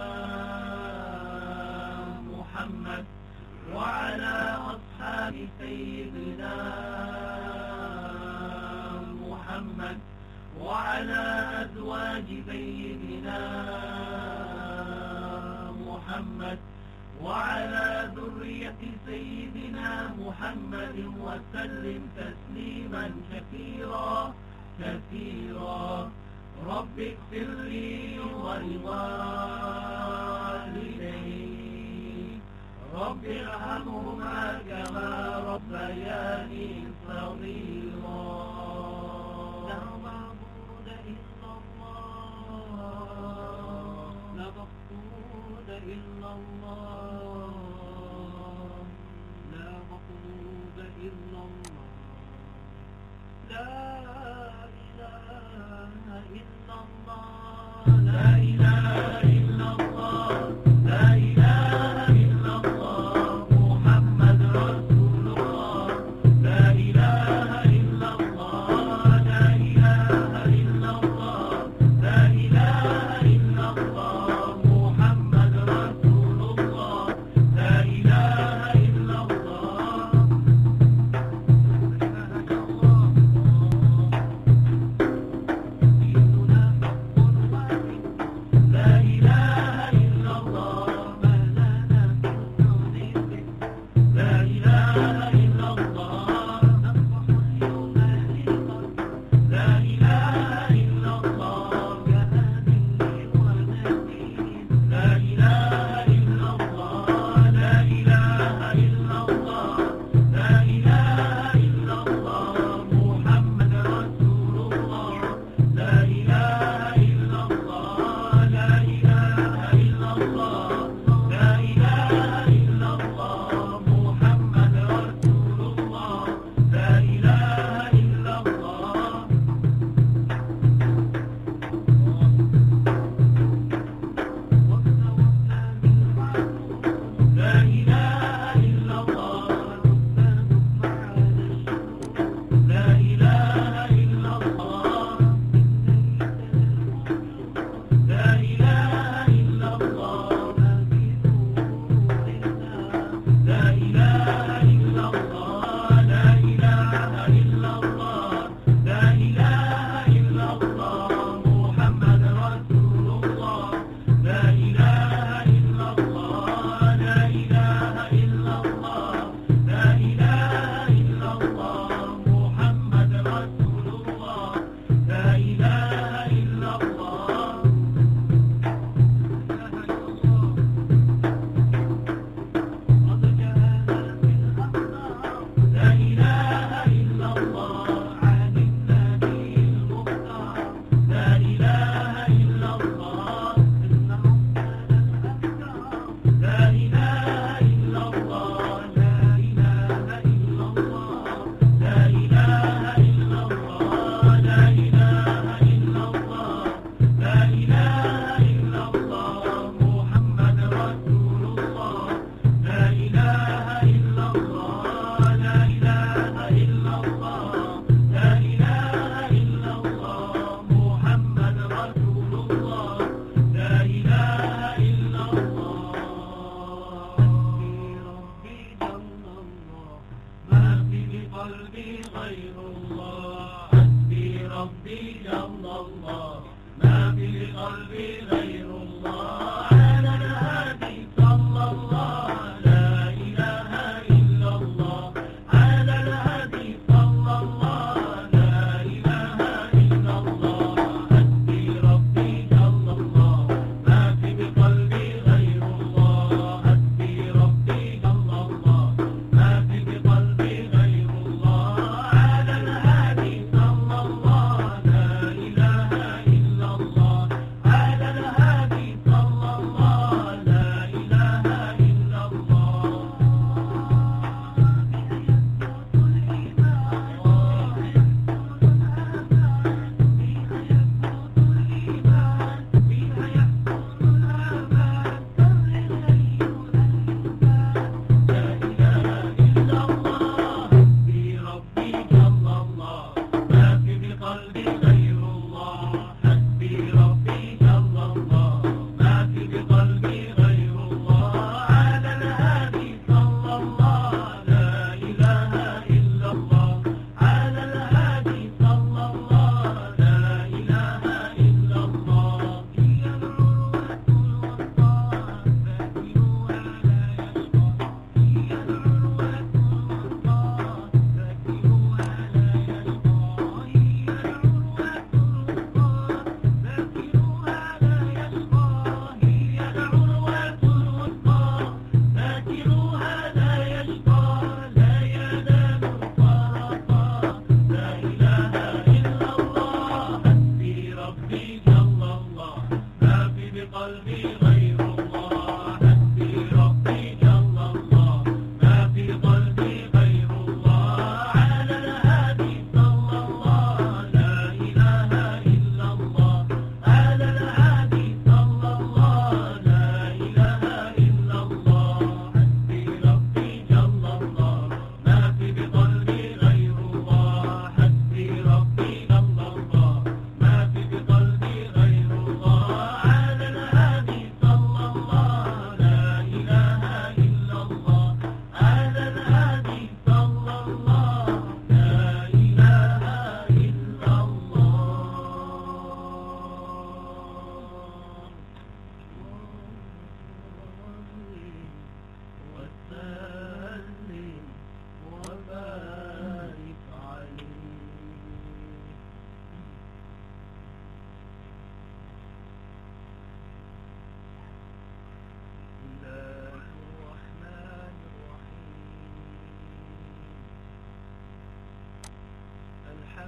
B: محمد وعلى أصحاب سيدنا محمد وعلى أزواج سيدنا محمد وعلى ذرية سيدنا محمد وسلم تسليما كثيرا كثيرا. رب اغفر لي ولوالدي رب ارحمهما كما ربياني صغيرا. لا معبود إلا الله لا مقصود إلا الله لا مطلوب إلا الله لا إله إلا الله لا إله إلا الله لا إله إلا الله محمد رسول الله لا إله إلا الله لا إله إلا الله لا إله إلا الله محمد رسول الله لا إله إلا الله. لا إله إلا الله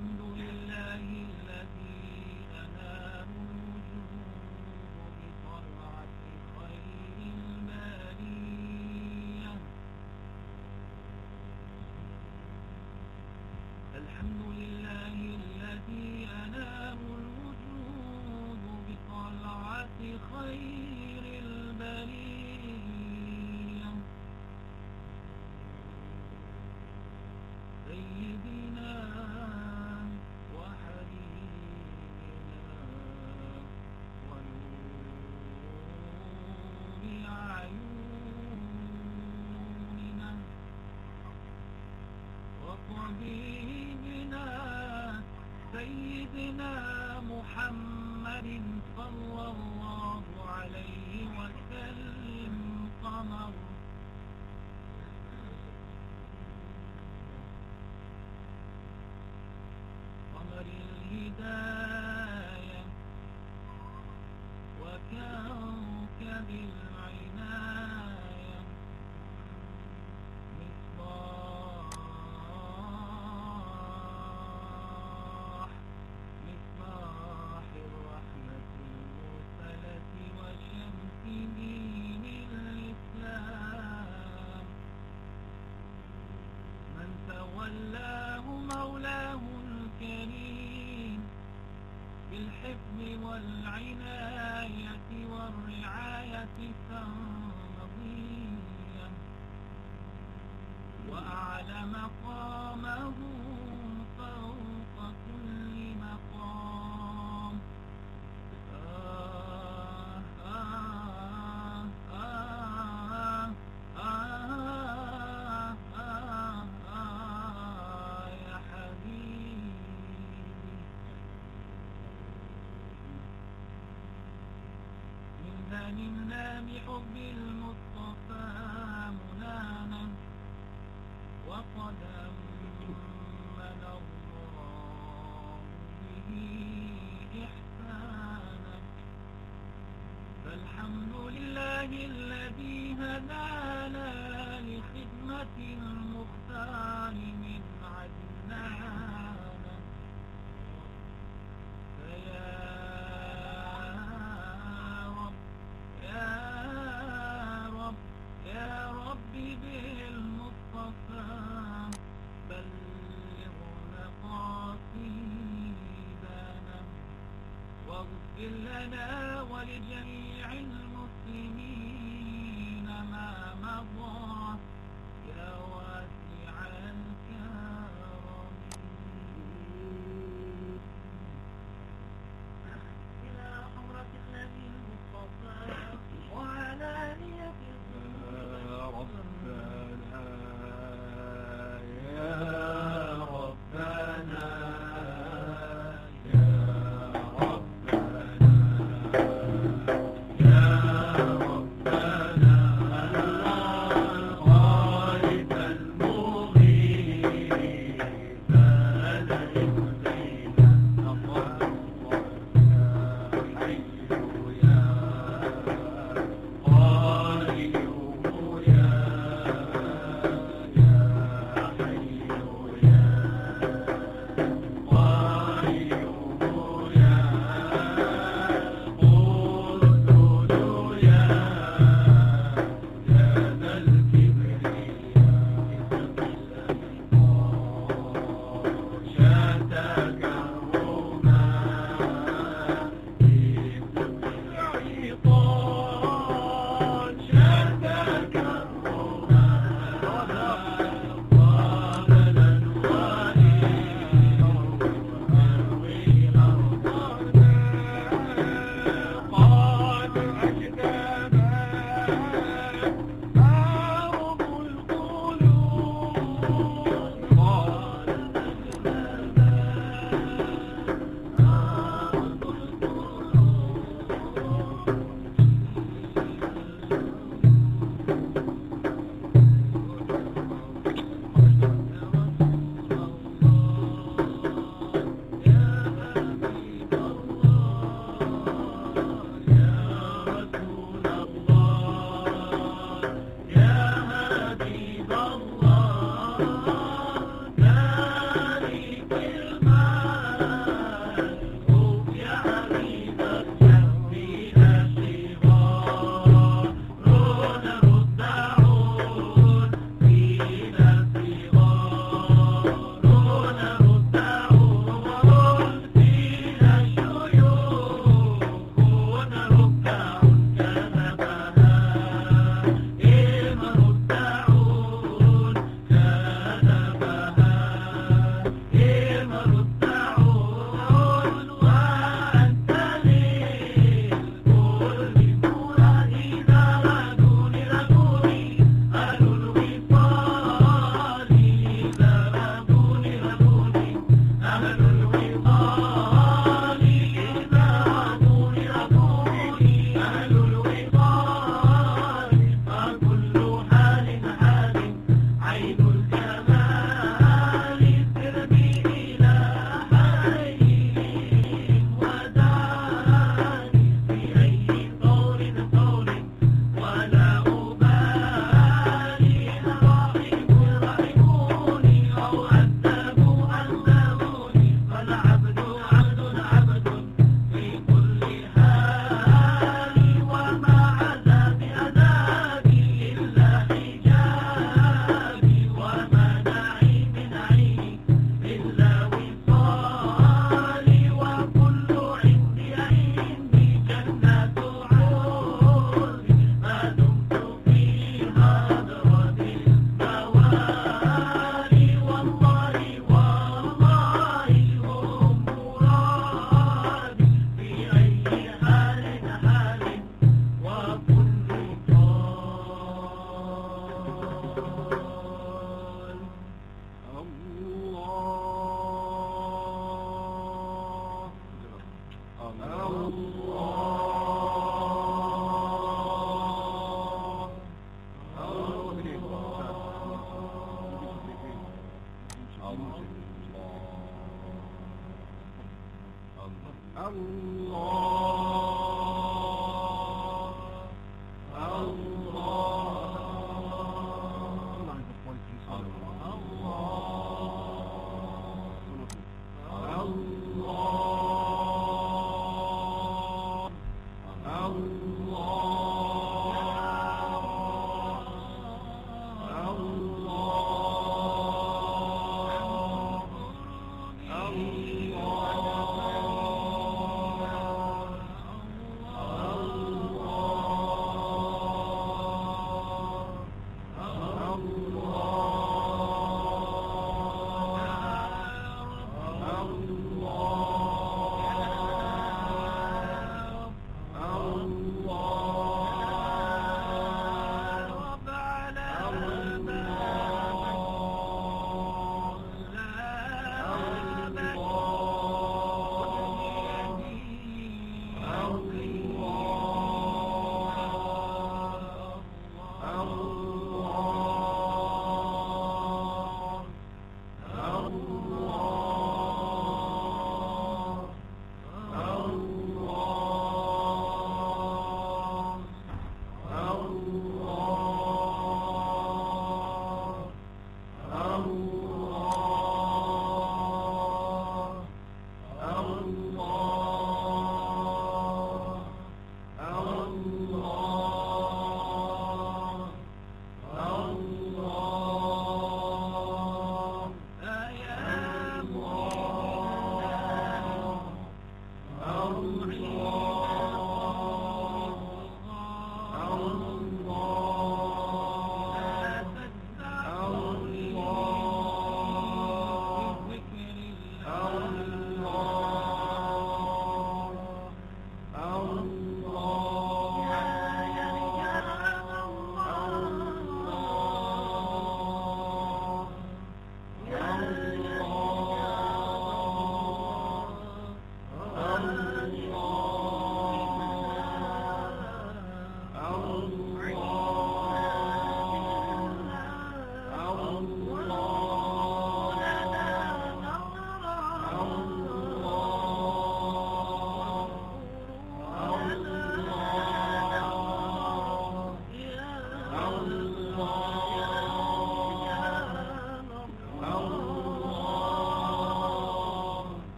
A: الحمد لله الذي أنام الوجود بطلعة خير البرية. الحمد لله الذي أنام الوجود بطلعة خير البرية. سيدنا وحبيبنا ونور أعيننا وطبيبنا سيدنا محمد صلى الله عليه وسلم قمر قمر الهداية وكوكب العناية. مصباح مصباح الرحمة المرسلة وشمس دين الإسلام. من تولاه مولاه الكريم بالحفظ والعناية والرعاية سرمديا وأعلى مقامه فوق كل مقام. آه آه آه آه آه آه يا حبيبي. منا نمنا بحب المصطفى منانا وقد أمن الله به إحسانا. فالحمد لله الذي هدانا لخدمة المختار من عدنان. فيا رب يا رب يا رب بالمصطفى بلغ مقاصدنا واغفر لنا ولجميع المسلمين ما مضى يا واسع الكرم. إلى حضرة النبي المصطفى وعلى آله
B: ربنا يا ربنا يا ربنا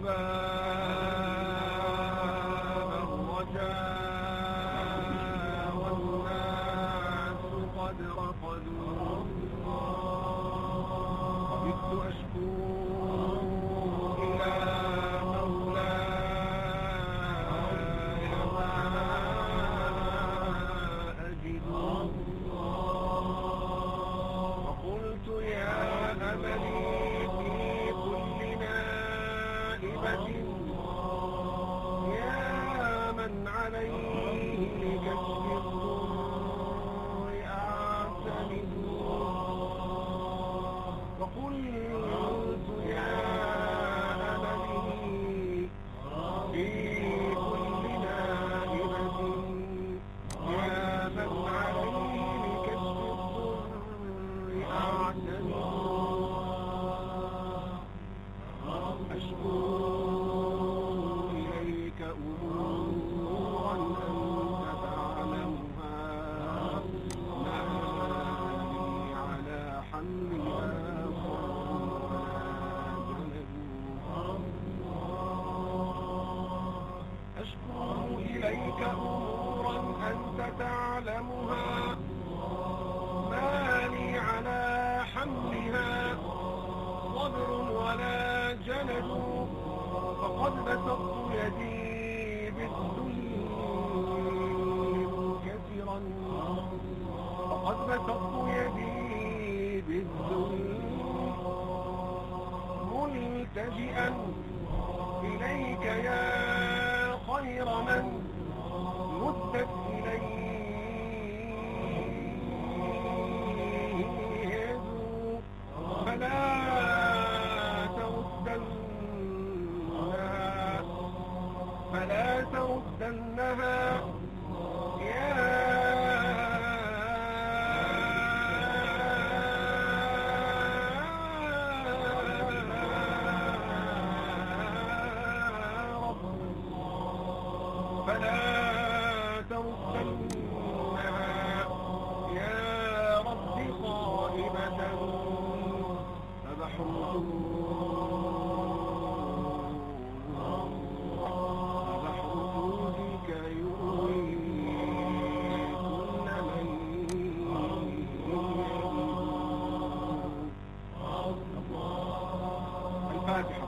B: باب الرجاء والناس قد رقدوا وبت أشكو إلى مولاي ما أجد وقلت يا أملي في كل نائبة يا من عليه لكشف الضر أعتمد وقلت يا أملي في كل نائبة يا من عليه لكشف الضر أعتمد أشكو إليك أمورا أنت تعلمها ما لي على حملها أشكو إليك أمورا أنت تعلمها ما لي على حملها صبر ولا جلد فقد بسطت يدي بالذل منكسرا فقد بسطت يدي بالذل ملتجئا إليك يا خير من مدت إليه يد فلا تردنها فلا تردنها يا رب فلا تردنها يا رب خائبة فبحر فبحر جودك يروي كل من يجد الفاتحة.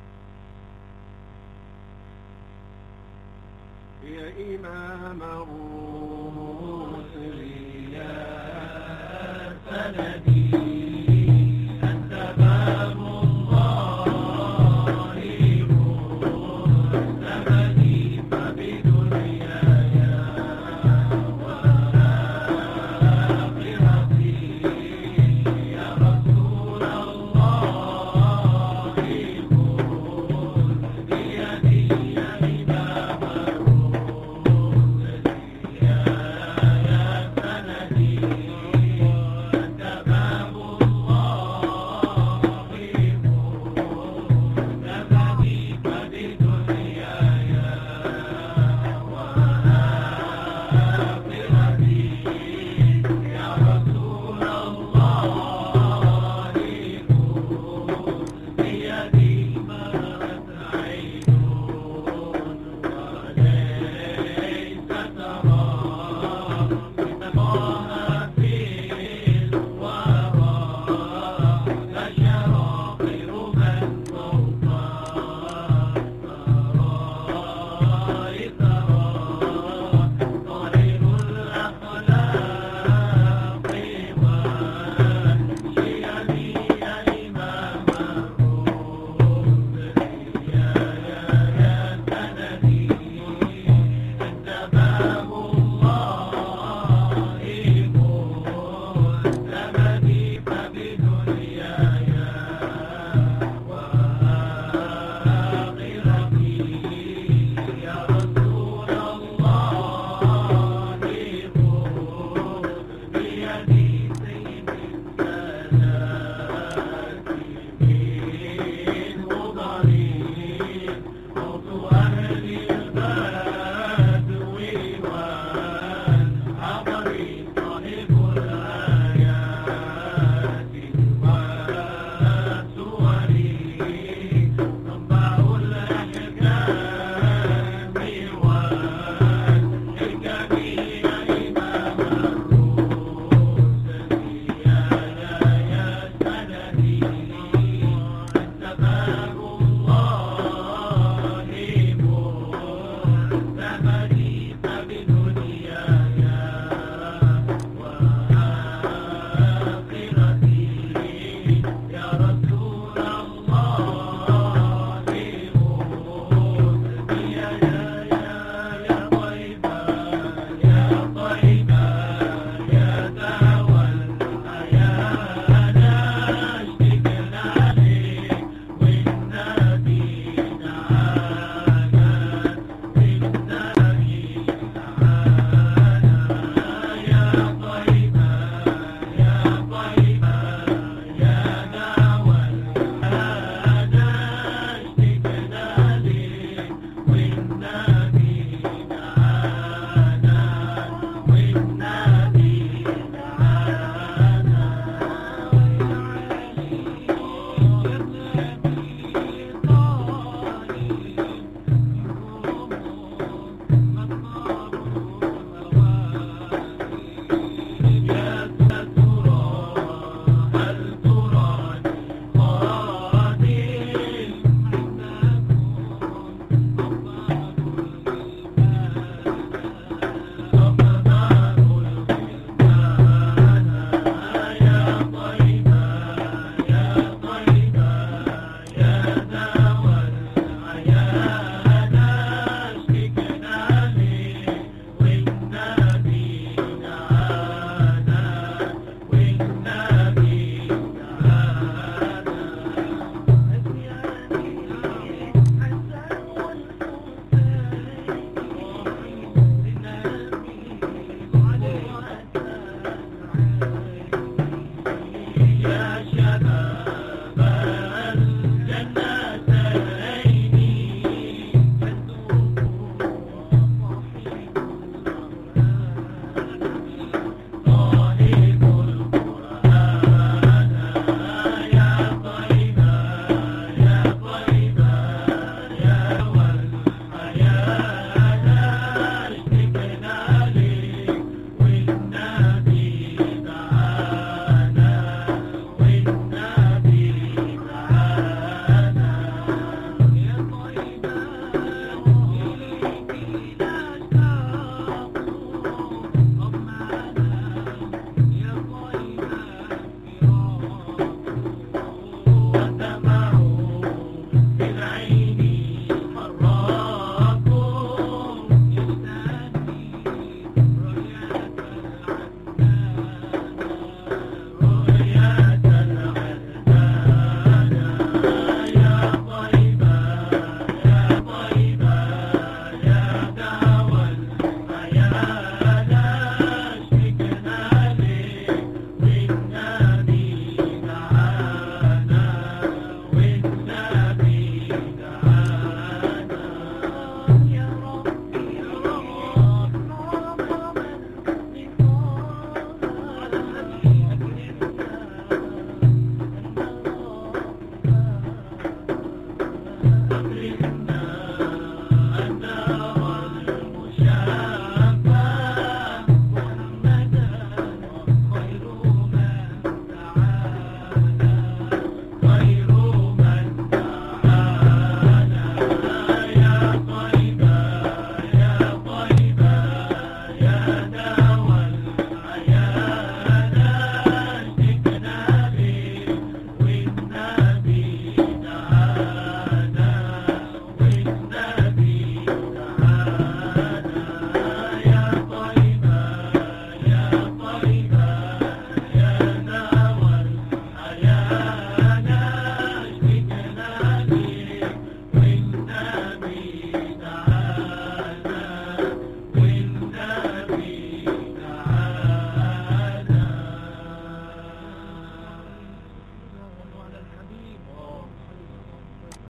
B: يا إمام الرسل